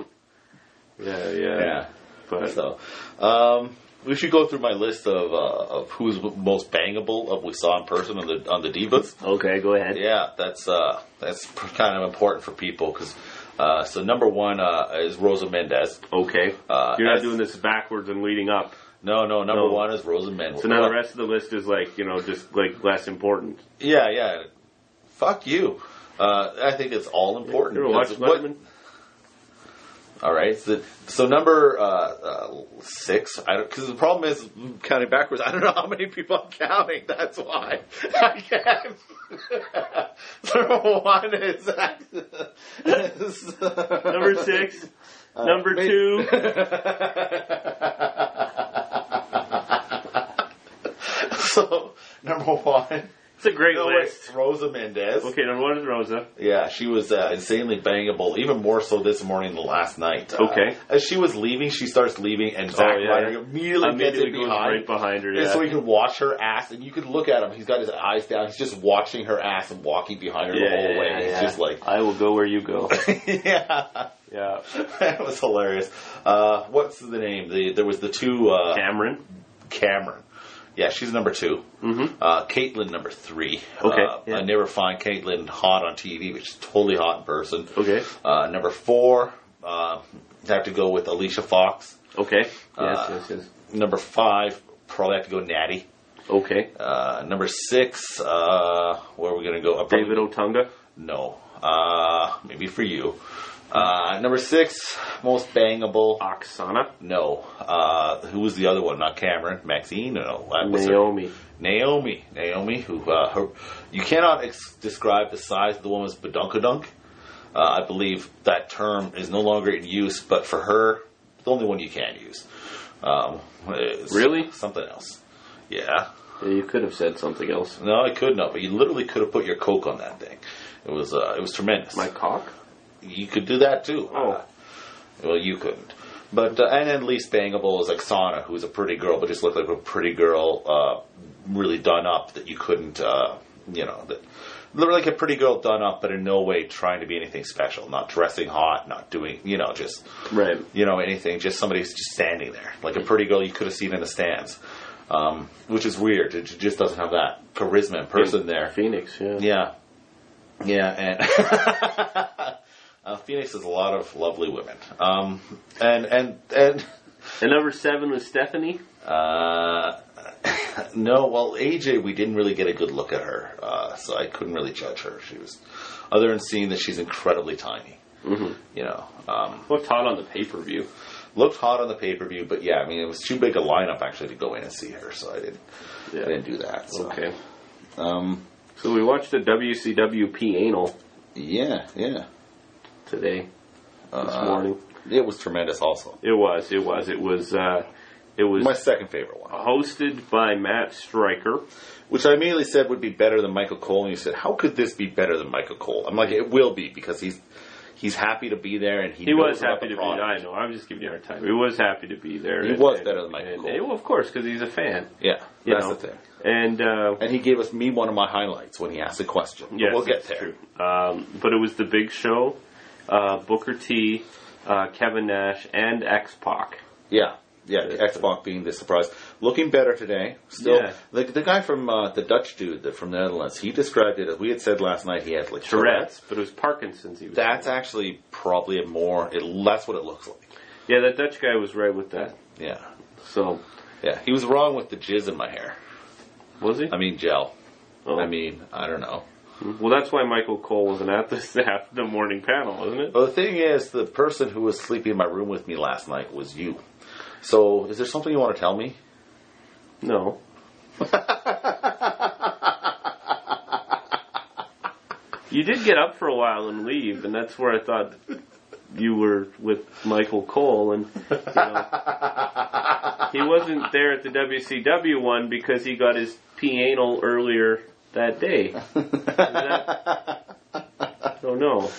yeah. But so, we should go through my list of who's most bangable of we saw in person on the Divas. Okay, go ahead. Yeah, that's kind of important for people because so number 1 is Rosa Mendez. Okay, you're not doing this backwards and leading up. No. Number 1 is Rosa Mendez. So now the rest of the list is like just like less important. Yeah. Fuck you. I think it's all important. You ever watch Letterman? All right. So number 6. Because the problem is counting backwards. I don't know how many people I'm counting. That's why I can't. Number 1 is number 6. Number 2. So number 1. It's a great list. Rosa Mendez. Okay, number 1 is Rosa. Yeah, she was insanely bangable, even more so this morning than last night. Okay. As she was leaving, she starts leaving, and Zack Ryder immediately gets in goes behind. Right behind her, and so he can watch her ass, and you could look at him. He's got his eyes down. He's just watching her ass and walking behind her the whole way. He's just like, I will go where you go. Yeah. Yeah. That was hilarious. What's the name? There was the 2... Cameron. Yeah, she's number 2. Mm-hmm. Caitlyn, number 3. Okay. I never find Caitlyn hot on TV, but she's totally hot in person. Okay. Number 4, I have to go with Alicia Fox. Okay. Yes. Number 5, probably have to go Natty. Okay. Number 6, where are we going to go? David Otunga? No. Maybe for you. Number 6, most bangable. Oksana? No. Who was the other one? Not Cameron. Maxine? No. Naomi. Naomi, who, you cannot describe the size of the woman's badunkadunk. I believe that term is no longer in use, but for her, the only one you can use. Really? Something else. Yeah. You could have said something else. No, I could not, but you literally could have put your Coke on that thing. It was tremendous. My cock? You could do that too. Oh. Well, you couldn't. But, and then least bangable is Oksana, who's a pretty girl, but just looked like a pretty girl, really done up that you couldn't, like a pretty girl done up, but in no way trying to be anything special. Not dressing hot, not doing, just, right. Anything. Just somebody just standing there. Like a pretty girl you could have seen in the stands. Which is weird. It just doesn't have that charisma in person there. Phoenix, yeah. Yeah. Yeah, and Phoenix has a lot of lovely women. And number 7 was Stephanie? No, well, AJ, we didn't really get a good look at her, so I couldn't really judge her. She was, other than seeing that she's incredibly tiny. Mm-hmm. Looked hot on the pay-per-view. Looked hot on the pay-per-view, but yeah, I mean, it was too big a lineup actually to go in and see her, so I didn't do that. So. Okay. So we watched the WCW P-Anal. Yeah. Today. This morning. It was tremendous also. It was my second favorite one. Hosted by Matt Stryker. Which I immediately said would be better than Michael Cole, and you said, how could this be better than Michael Cole? I'm like, it will be, because he's happy to be there, and he was happy to be there. I know, I'm just giving you a hard time. He was happy to be there. He was better than Michael Cole. Well, of course, because he's a fan. Yeah, that's the thing. And he gave me one of my highlights when he asked a question. Yes, we'll get there. True. But it was the Big Show, Booker T, Kevin Nash, and X-Pac. Yeah, X-Pac being the surprise. Looking better today. Still, the guy from the Dutch dude from the Netherlands, he described it as, we had said last night, he had like Tourette's, but it was Parkinson's. That's actually probably that's what it looks like. Yeah, that Dutch guy was right with that. Yeah. So. Yeah, he was wrong with the jizz in my hair. Was he? I mean, gel. Oh. I mean, I don't know. Well, that's why Michael Cole wasn't at the morning panel, wasn't it? Well, the thing is, the person who was sleeping in my room with me last night was you. So, is there something you want to tell me? No. You did get up for a while and leave, and that's where I thought you were with Michael Cole, and he wasn't there at the WCW one because he got his P-anal earlier that day. I don't know.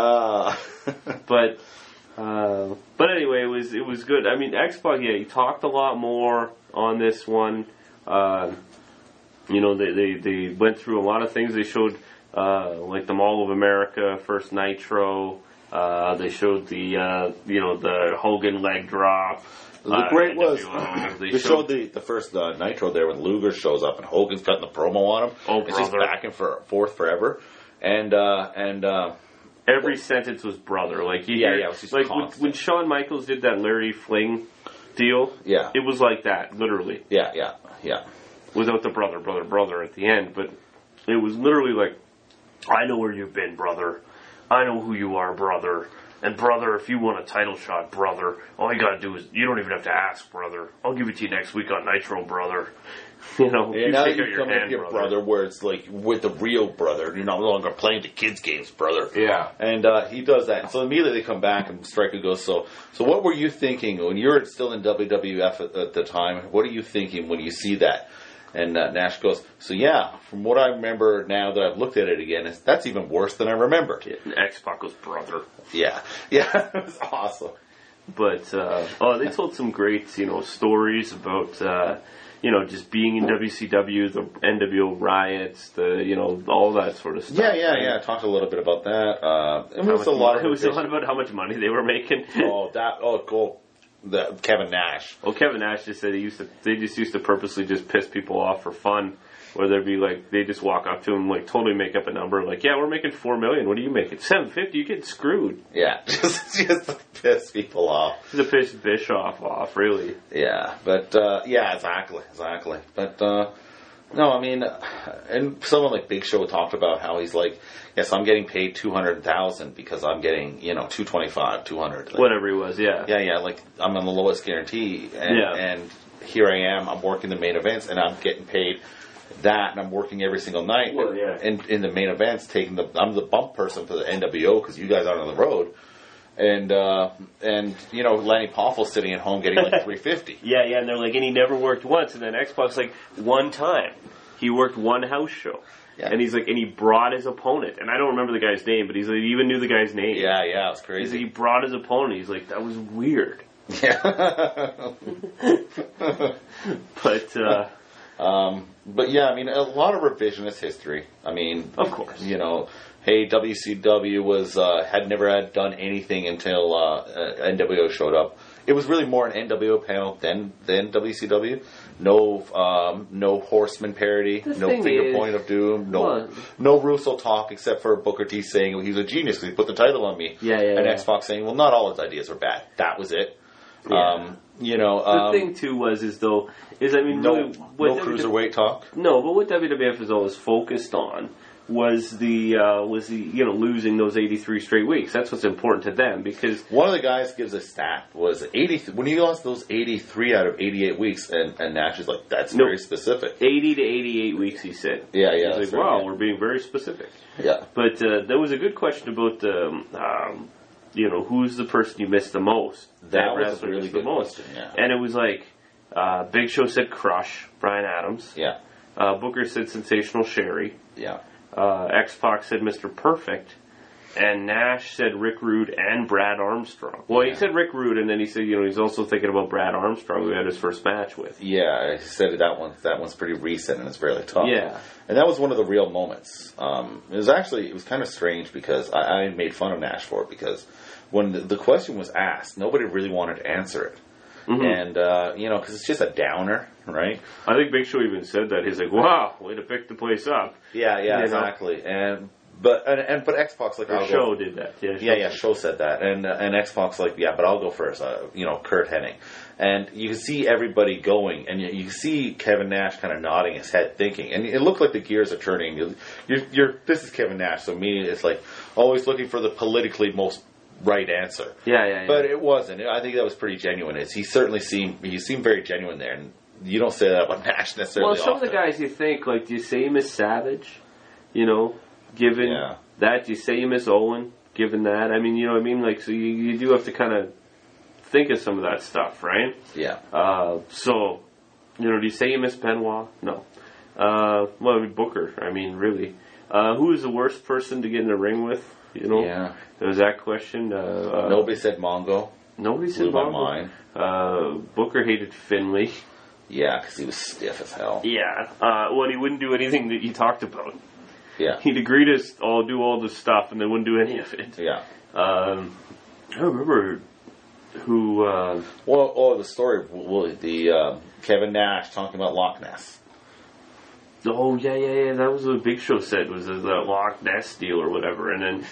But anyway, it was good. I mean, X-Pac, he talked a lot more on this one. They went through a lot of things. They showed like the Mall of America, first Nitro. They showed the Hogan leg drop. The great was they showed the first Nitro there when Luger shows up and Hogan's cutting the promo on him. Oh, it's just back and forth forever. And every sentence was brother. Like it was just like when Shawn Michaels did that Larry Fling deal. Yeah, it was like that, literally. Yeah. Without the brother at the end, but it was literally like, I know where you've been, brother. I know who you are, brother. And brother, if you want a title shot, brother, all you gotta do is, you don't even have to ask, brother. I'll give it to you next week on Nitro, brother. You know, yeah, now that you come with your brother, where it's like with the real brother, you're no longer playing the kids' games, brother. Yeah. And he does that. And so immediately they come back and Stryker goes, so what were you thinking when you were still in WWF at the time? What are you thinking when you see that? And Nash goes, so yeah, from what I remember now that I've looked at it again, that's even worse than I remembered. Yeah, and X-Pac was brother. Yeah. Yeah, it was awesome. But, they told some great, stories about, just being in WCW, the NWO riots, all that sort of stuff. Yeah. I talked a little bit about that. It was a lot about how much money they were making. Cool. Kevin Nash. Well, Kevin Nash just said they just used to purposely just piss people off for fun. Where they'd be like, they just walk up to him, like, totally make up a number. Like, yeah, we're making $4 million. What are you making? $750. You get screwed. Yeah, just to piss people off. To piss Bischoff off, really. Yeah, but exactly. But no, I mean, and someone like Big Show talked about how he's like, yes, I'm getting paid $200,000 because I'm getting $225, $200. Like, whatever he was, yeah. Yeah. Like I'm on the lowest guarantee, and here I am. I'm working the main events, and I'm getting paid that, and I'm working every single night. Well, yeah. In the main events, I'm the bump person for the NWO because you guys aren't on the road. And Lanny Poffel's sitting at home getting like $350. Yeah, and they're like, and he never worked once. And then X-Pac's like, one time. He worked one house show. Yeah. And he's like, and he brought his opponent. And I don't remember the guy's name, but he's like, he even knew the guy's name. Yeah, it was crazy. He's like, he brought his opponent. He's like, that was weird. Yeah. But yeah, I mean, a lot of revisionist history. I mean, of course, hey, WCW had never done anything until NWO showed up. It was really more an NWO panel than WCW. No Horseman parody, no finger point of doom, no Russo talk except for Booker T saying he was a genius because he put the title on me. And X-Pac saying, well, not all his ideas are bad. That was it. Yeah. The thing too no cruiserweight talk. No, but what WWF is always focused on was the losing those 83 straight weeks. That's what's important to them because one of the guys gives a stat was 80 when he lost those 83 out of 88 weeks, and Nash is like, that's very specific. 80 to 88 weeks, he said. Yeah. He's like, wow, we're being very specific. Yeah, but there was a good question about who's the person you miss the most? That was a really good question, yeah. And it was like, Big Show said Crush, Bryan Adams. Yeah. Booker said Sensational Sherry. Yeah. X-Pac said Mr. Perfect. And Nash said Rick Rude and Brad Armstrong. Well, he said Rick Rude, and then he said, he's also thinking about Brad Armstrong, who he had his first match with. Yeah, he said that one's pretty recent, and it's fairly tough. Yeah. And that was one of the real moments. It was kind of strange because I made fun of Nash for it because when the question was asked, nobody really wanted to answer it. Mm-hmm. And, because it's just a downer, right? I think Big Show even said that. He's like, wow, way to pick the place up. Yeah, exactly. But X-Pac's like, Show did that. Yeah, Show said that. And X-Pac's like, yeah, but I'll go first. Kurt Hennig. And you can see everybody going, and you can see Kevin Nash kind of nodding his head, thinking. And it looked like the gears are turning. This is Kevin Nash, so immediately it's like always looking for the politically most right answer. Yeah. But it wasn't. I think that was pretty genuine. He seemed very genuine there, and you don't say that about Nash necessarily. Well, some of the guys you think, like, do you say you miss Savage? Given that, do you say you miss Owen? Given that, I mean, you know what I mean? Like, so you do have to kind of think of some of that stuff, right? Yeah. So, do you say you miss Benoit? No. Booker. I mean, really. Who is the worst person to get in the ring with? Yeah. There was that question. Nobody said Mongo. Nobody said Mongo. My mind. Booker hated Finlay. Yeah, because he was stiff as hell. Yeah. He wouldn't do anything that you talked about. Yeah. He'd agree to do all this stuff and then wouldn't do any of it. Yeah. I don't remember who... the story of Kevin Nash talking about Loch Ness. Oh, yeah. That was what Big Show said, was the Loch Ness deal or whatever. And then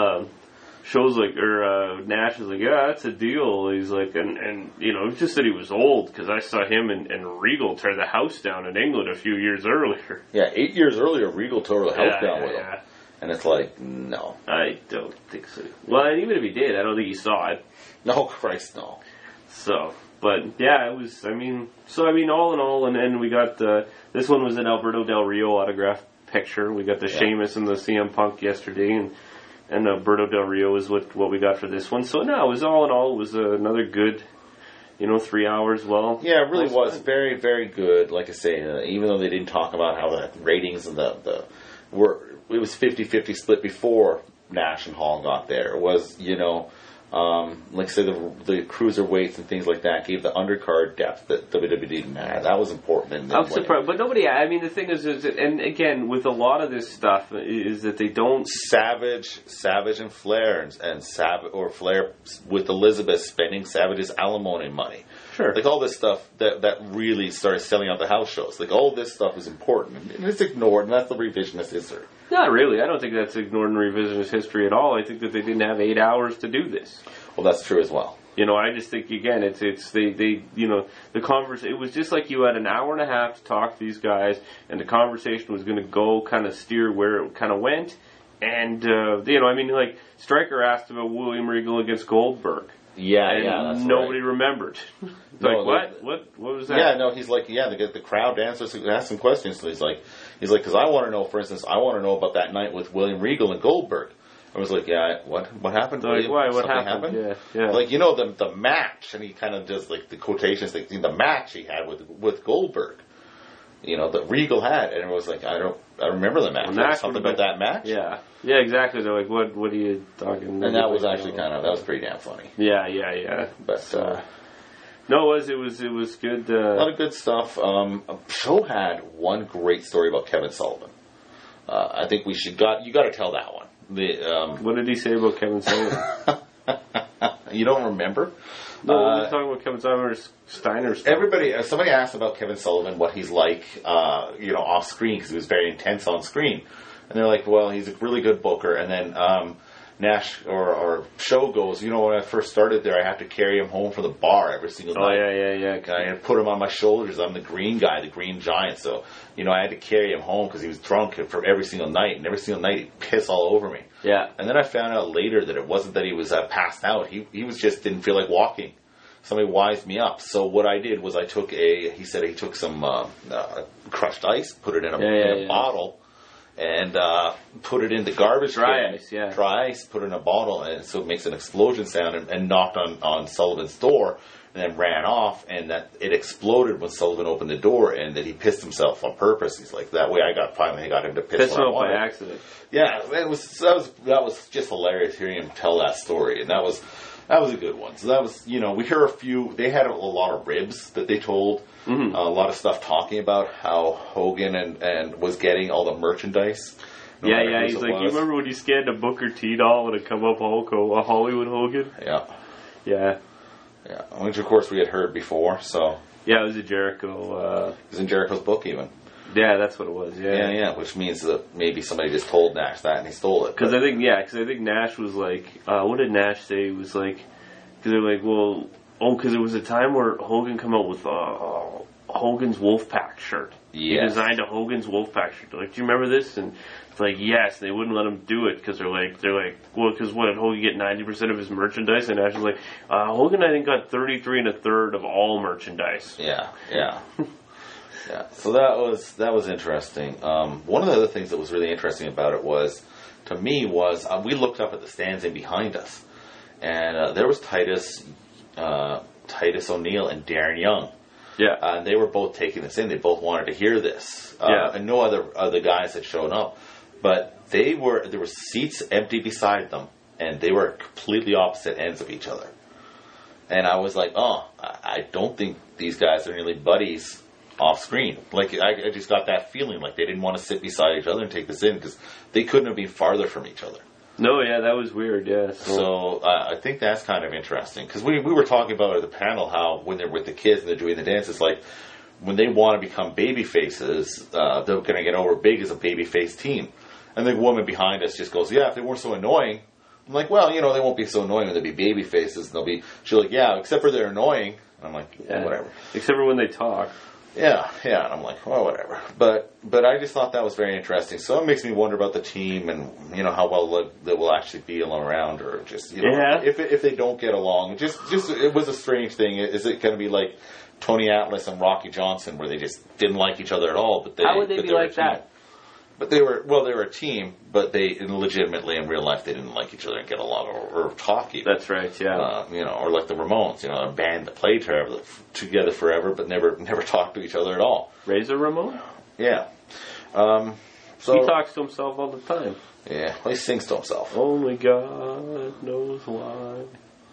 Nash was like, yeah, that's a deal. He's like, and just that he was old, because I saw him and Regal tear the house down in England a few years earlier. Yeah, 8 years earlier, Regal tore the house down with him. And it's like, no. I don't think so. Well, and even if he did, I don't think he saw it. No, Christ, no. So, but yeah, it was, all in all, and then we got, this one was an Alberto Del Rio autograph picture. We got the Sheamus and the CM Punk yesterday, and Alberto Del Rio is what we got for this one. So, no, it was all in all, it was another good, 3 hours. Well, yeah, it really was very, very good. Like I say, even though they didn't talk about how the ratings and it was 50-50 split before Nash and Hall got there. It was, like I say, the cruiserweights and things like that gave the undercard depth that WWE didn't have. That was important. I'm surprised, but nobody. The thing is, and again, with a lot of this stuff, is that they don't. Savage and Flair, and Savage or Flair with Elizabeth spending Savage's alimony money. Sure. Like all this stuff that really started selling out the house shows. Like all this stuff is important, and it's ignored, and that's the revisionist history. Not really. I don't think that's ignored in revisionist history at all. I think that they didn't have 8 hours to do this. Well, that's true as well. I just think, again, it's the conversation. It was just like you had an hour and a half to talk to these guys, and the conversation was going to go kind of steer where it kind of went. And, like Stryker asked about William Regal against Goldberg. Yeah, that's nobody right. remembered. What was that? Yeah, no, he's like, the crowd answers, ask some questions. So he's like, because I want to know, for instance, about that night with William Regal and Goldberg. I was like, what happened? Like, why? What happened? Yeah. Like, the match, and he kind of does like the quotations, like the match he had with Goldberg. That Regal had, and it was like, I remember the match. Well, something about that match. Yeah, exactly. They're like, what are you talking? And that was actually that was pretty damn funny. Yeah. But no, it was good. A lot of good stuff. Show had one great story about Kevin Sullivan. I think you got to tell that one. What did he say about Kevin Sullivan? You don't remember? No, we're talking about Kevin Sullivan or Steiner stuff. Somebody asked about Kevin Sullivan, what he's like, off screen, because he was very intense on screen. And they're like, well, he's a really good booker. And then Nash or Show goes, when I first started there, I had to carry him home from the bar every single night. Oh, yeah. I had to put him on my shoulders. I'm the green guy, the green giant. So, I had to carry him home because he was drunk for every single night. And every single night he'd piss all over me. Yeah. And then I found out later that it wasn't that he was passed out. He was just didn't feel like walking. Somebody wised me up. So what I did was he said he took some crushed ice, put it in a bottle, and put it in the garbage can. Dry ice, put it in a bottle, and so it makes an explosion sound, and knocked on Sullivan's door, and then ran off, and that it exploded when Sullivan opened the door, and that he pissed himself on purpose. He's like, that way I got him to piss himself by accident. Yeah, that was just hilarious hearing him tell that story, and that was a good one. So that was, we hear a few. They had a lot of ribs that they told. Mm-hmm. A lot of stuff talking about how Hogan and was getting all the merchandise. Yeah. He's like, you remember when you scanned a Booker T doll and it come up a Hollywood Hogan? Yeah. Which of course we had heard before. So yeah, it was a Jericho. It was in Jericho's book even. Yeah, that's what it was. Yeah. Which means that maybe somebody just told Nash that and he stole it. Because I think Nash was like, what did Nash say? He was like, because they're like, well, because there was a time where Hogan came out with Hogan's Wolfpack shirt. Yes. He designed a Hogan's Wolfpack shirt. They're like, do you remember this? And it's like, yes. They wouldn't let him do it because they're like, well, because what, did Hogan get 90% of his merchandise? And Nash was like, Hogan, I think, got 33 1/3 of all merchandise. Yeah. Yeah, so that was interesting. One of the other things that was really interesting about it was we looked up at the stands in behind us, and there was Titus O'Neil and Darren Young. Yeah, and they were both taking this in. They both wanted to hear this. And no other guys had shown up, but there were seats empty beside them, and they were completely opposite ends of each other. And I was like, I don't think these guys are really buddies off screen. Like, I just got that feeling like they didn't want to sit beside each other and take this in because they couldn't have been farther from each other. No, yeah, that was weird, yeah. So I think that's kind of interesting because we were talking about at the panel how when they're with the kids and they're doing the dance, it's like when they want to become baby faces, they're going to get over big as a baby face team. And the woman behind us just goes, if they weren't so annoying. I'm like, well, they won't be so annoying when they be baby faces. She's like, yeah, except for they're annoying. And I'm like, whatever. Except for when they talk. Yeah, and I'm like, well, whatever. But I just thought that was very interesting. So it makes me wonder about the team and, you know, how well they will actually be all around, or just, you know, if they don't get along. Just it was a strange thing. Is it going to be like Tony Atlas and Rocky Johnson, where they just didn't like each other at all? But how would they be like that? But they were a team, but they legitimately in real life they didn't like each other and get along or talk even. That's right, yeah. You know, or like the Ramones, you know, a band that played together forever, but never talked to each other at all. Razor Ramon? Yeah. So he talks to himself all the time. Yeah, well, he sings to himself. Only God knows why.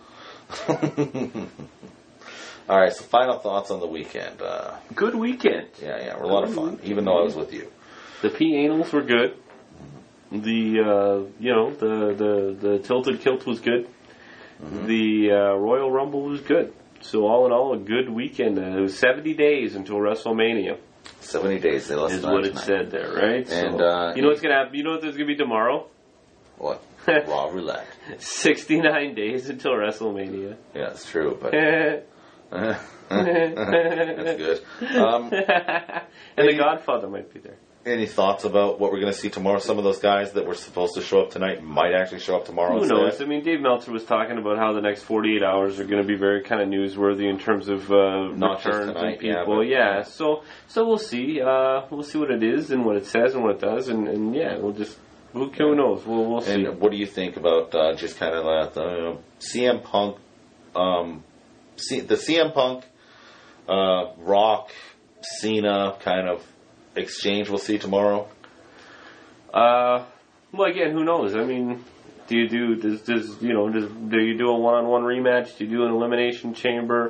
All right, so final thoughts on the weekend. Good weekend. Yeah, we're a lot of fun, even though I was with you. The P-Anals were good. The the Tilted Kilt was good. Mm-hmm. The Royal Rumble was good. So all in all, a good weekend. It was 70 days until WrestleMania. 70 days. They lost is what it said there, right? And so, you know what's gonna happen? You know what there's gonna be tomorrow? What? Raw roulette. 69 days until WrestleMania. Yeah, it's true, but. That's good. And the Godfather might be there. Any thoughts about what we're going to see tomorrow? Some of those guys that were supposed to show up tonight might actually show up tomorrow. Who knows? I mean, Dave Meltzer was talking about how the next 48 hours are going to be very kind of newsworthy in terms of returns and people. Yeah, so we'll see. We'll see what it is and what it says and what it does, and yeah, we'll just who knows? We'll see. And what do you think about just kind of CM Punk? The CM Punk, Rock, Cena kind of exchange we'll see tomorrow? Well, again, who knows? I mean, do you do a one-on-one rematch? Do you do an elimination chamber?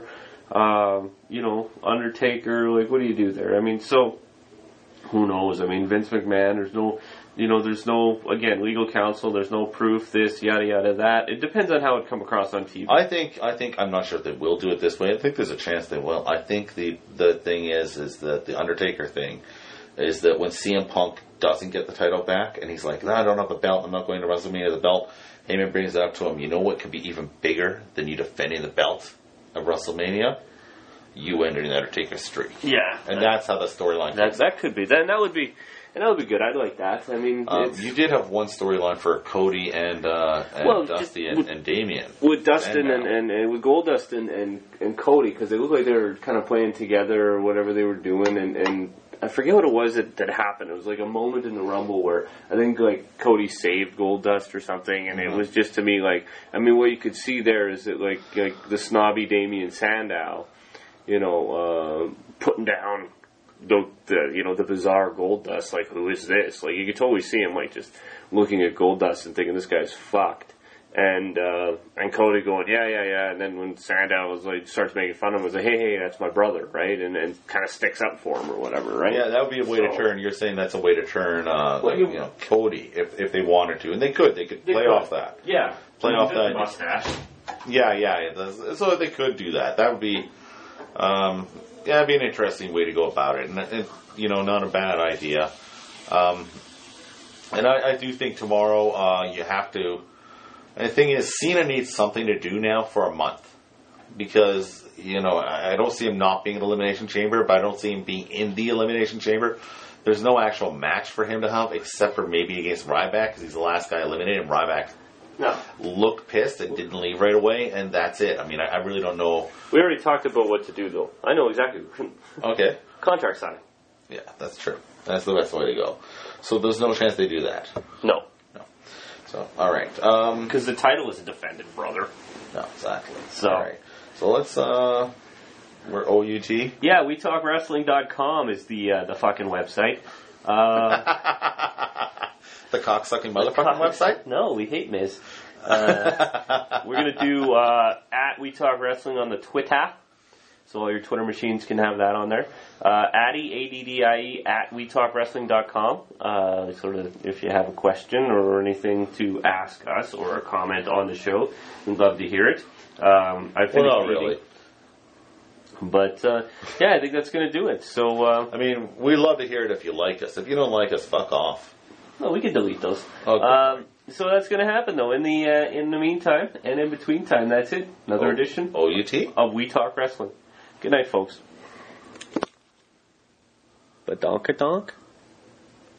Undertaker. Like, what do you do there? I mean, so who knows? I mean, Vince McMahon. There's no legal counsel. There's no proof. This, yada yada, that. It depends on how it come across on TV. I think I'm not sure if they will do it this way. I think there's a chance they will. I think the thing is that the Undertaker thing is that when CM Punk doesn't get the title back and he's like, no, I don't have the belt, I'm not going to WrestleMania the belt, Heyman brings it up to him, you know what could be even bigger than you defending the belt at WrestleMania? You ending the Undertaker streak. Yeah. And that's how the storyline goes. That could be. That would be good. I'd like that. I mean, you did have one storyline for Cody and Dusty and Damian. With Dustin and with Goldust and Cody, because they looked like they were kind of playing together or whatever they were doing, and I forget what it was that happened. It was like a moment in the Rumble where I think like Cody saved Goldust or something, and it was just to me like, I mean, what you could see there is that like the snobby Damian Sandow, putting down the bizarre Goldust, like, who is this? Like, you could totally see him like just looking at Goldust and thinking this guy's fucked. And Cody going, yeah, and then when Sandow was like starts making fun of him, was like, hey, that's my brother, right? And kind of sticks up for him or whatever, right? Yeah, that would be a way to turn. You're saying that's a way to turn, Cody if they wanted to, and they could play off that. Yeah, play off that mustache. Yeah. So they could do that. That would be, it'd be an interesting way to go about it, and not a bad idea. And I do think tomorrow you have to. And the thing is, Cena needs something to do now for a month. Because, I don't see him not being in the Elimination Chamber, but I don't see him being in the Elimination Chamber. There's no actual match for him to have, except for maybe against Ryback, because he's the last guy eliminated, and Ryback looked pissed and didn't leave right away, and that's it. I mean, I really don't know. We already talked about what to do, though. I know exactly. Okay. Contract signing. Yeah, that's true. That's the best way to go. So there's no chance they do that. No. So, all right. Because the title isn't defended, brother. No, exactly. So, all right. So let's, we're OUT? Yeah, WeTalkWrestling.com is the fucking website. The cocksucking motherfucking website? No, we hate Miz. We're going to do at WeTalkWrestling on the Twitter. So all your Twitter machines can have that on there. Addie, A-D-D-I-E, at WeTalkWrestling.com. Sort of, if you have a question or anything to ask us or a comment on the show, we'd love to hear it. I finished not really. But, I think that's going to do it. So, we love to hear it if you like us. If you don't like us, fuck off. No, we can delete those. Okay. So that's going to happen, though. In the meantime, and in between time, that's it. Another edition OUT of We Talk Wrestling. Good night, folks. Badonkadonk?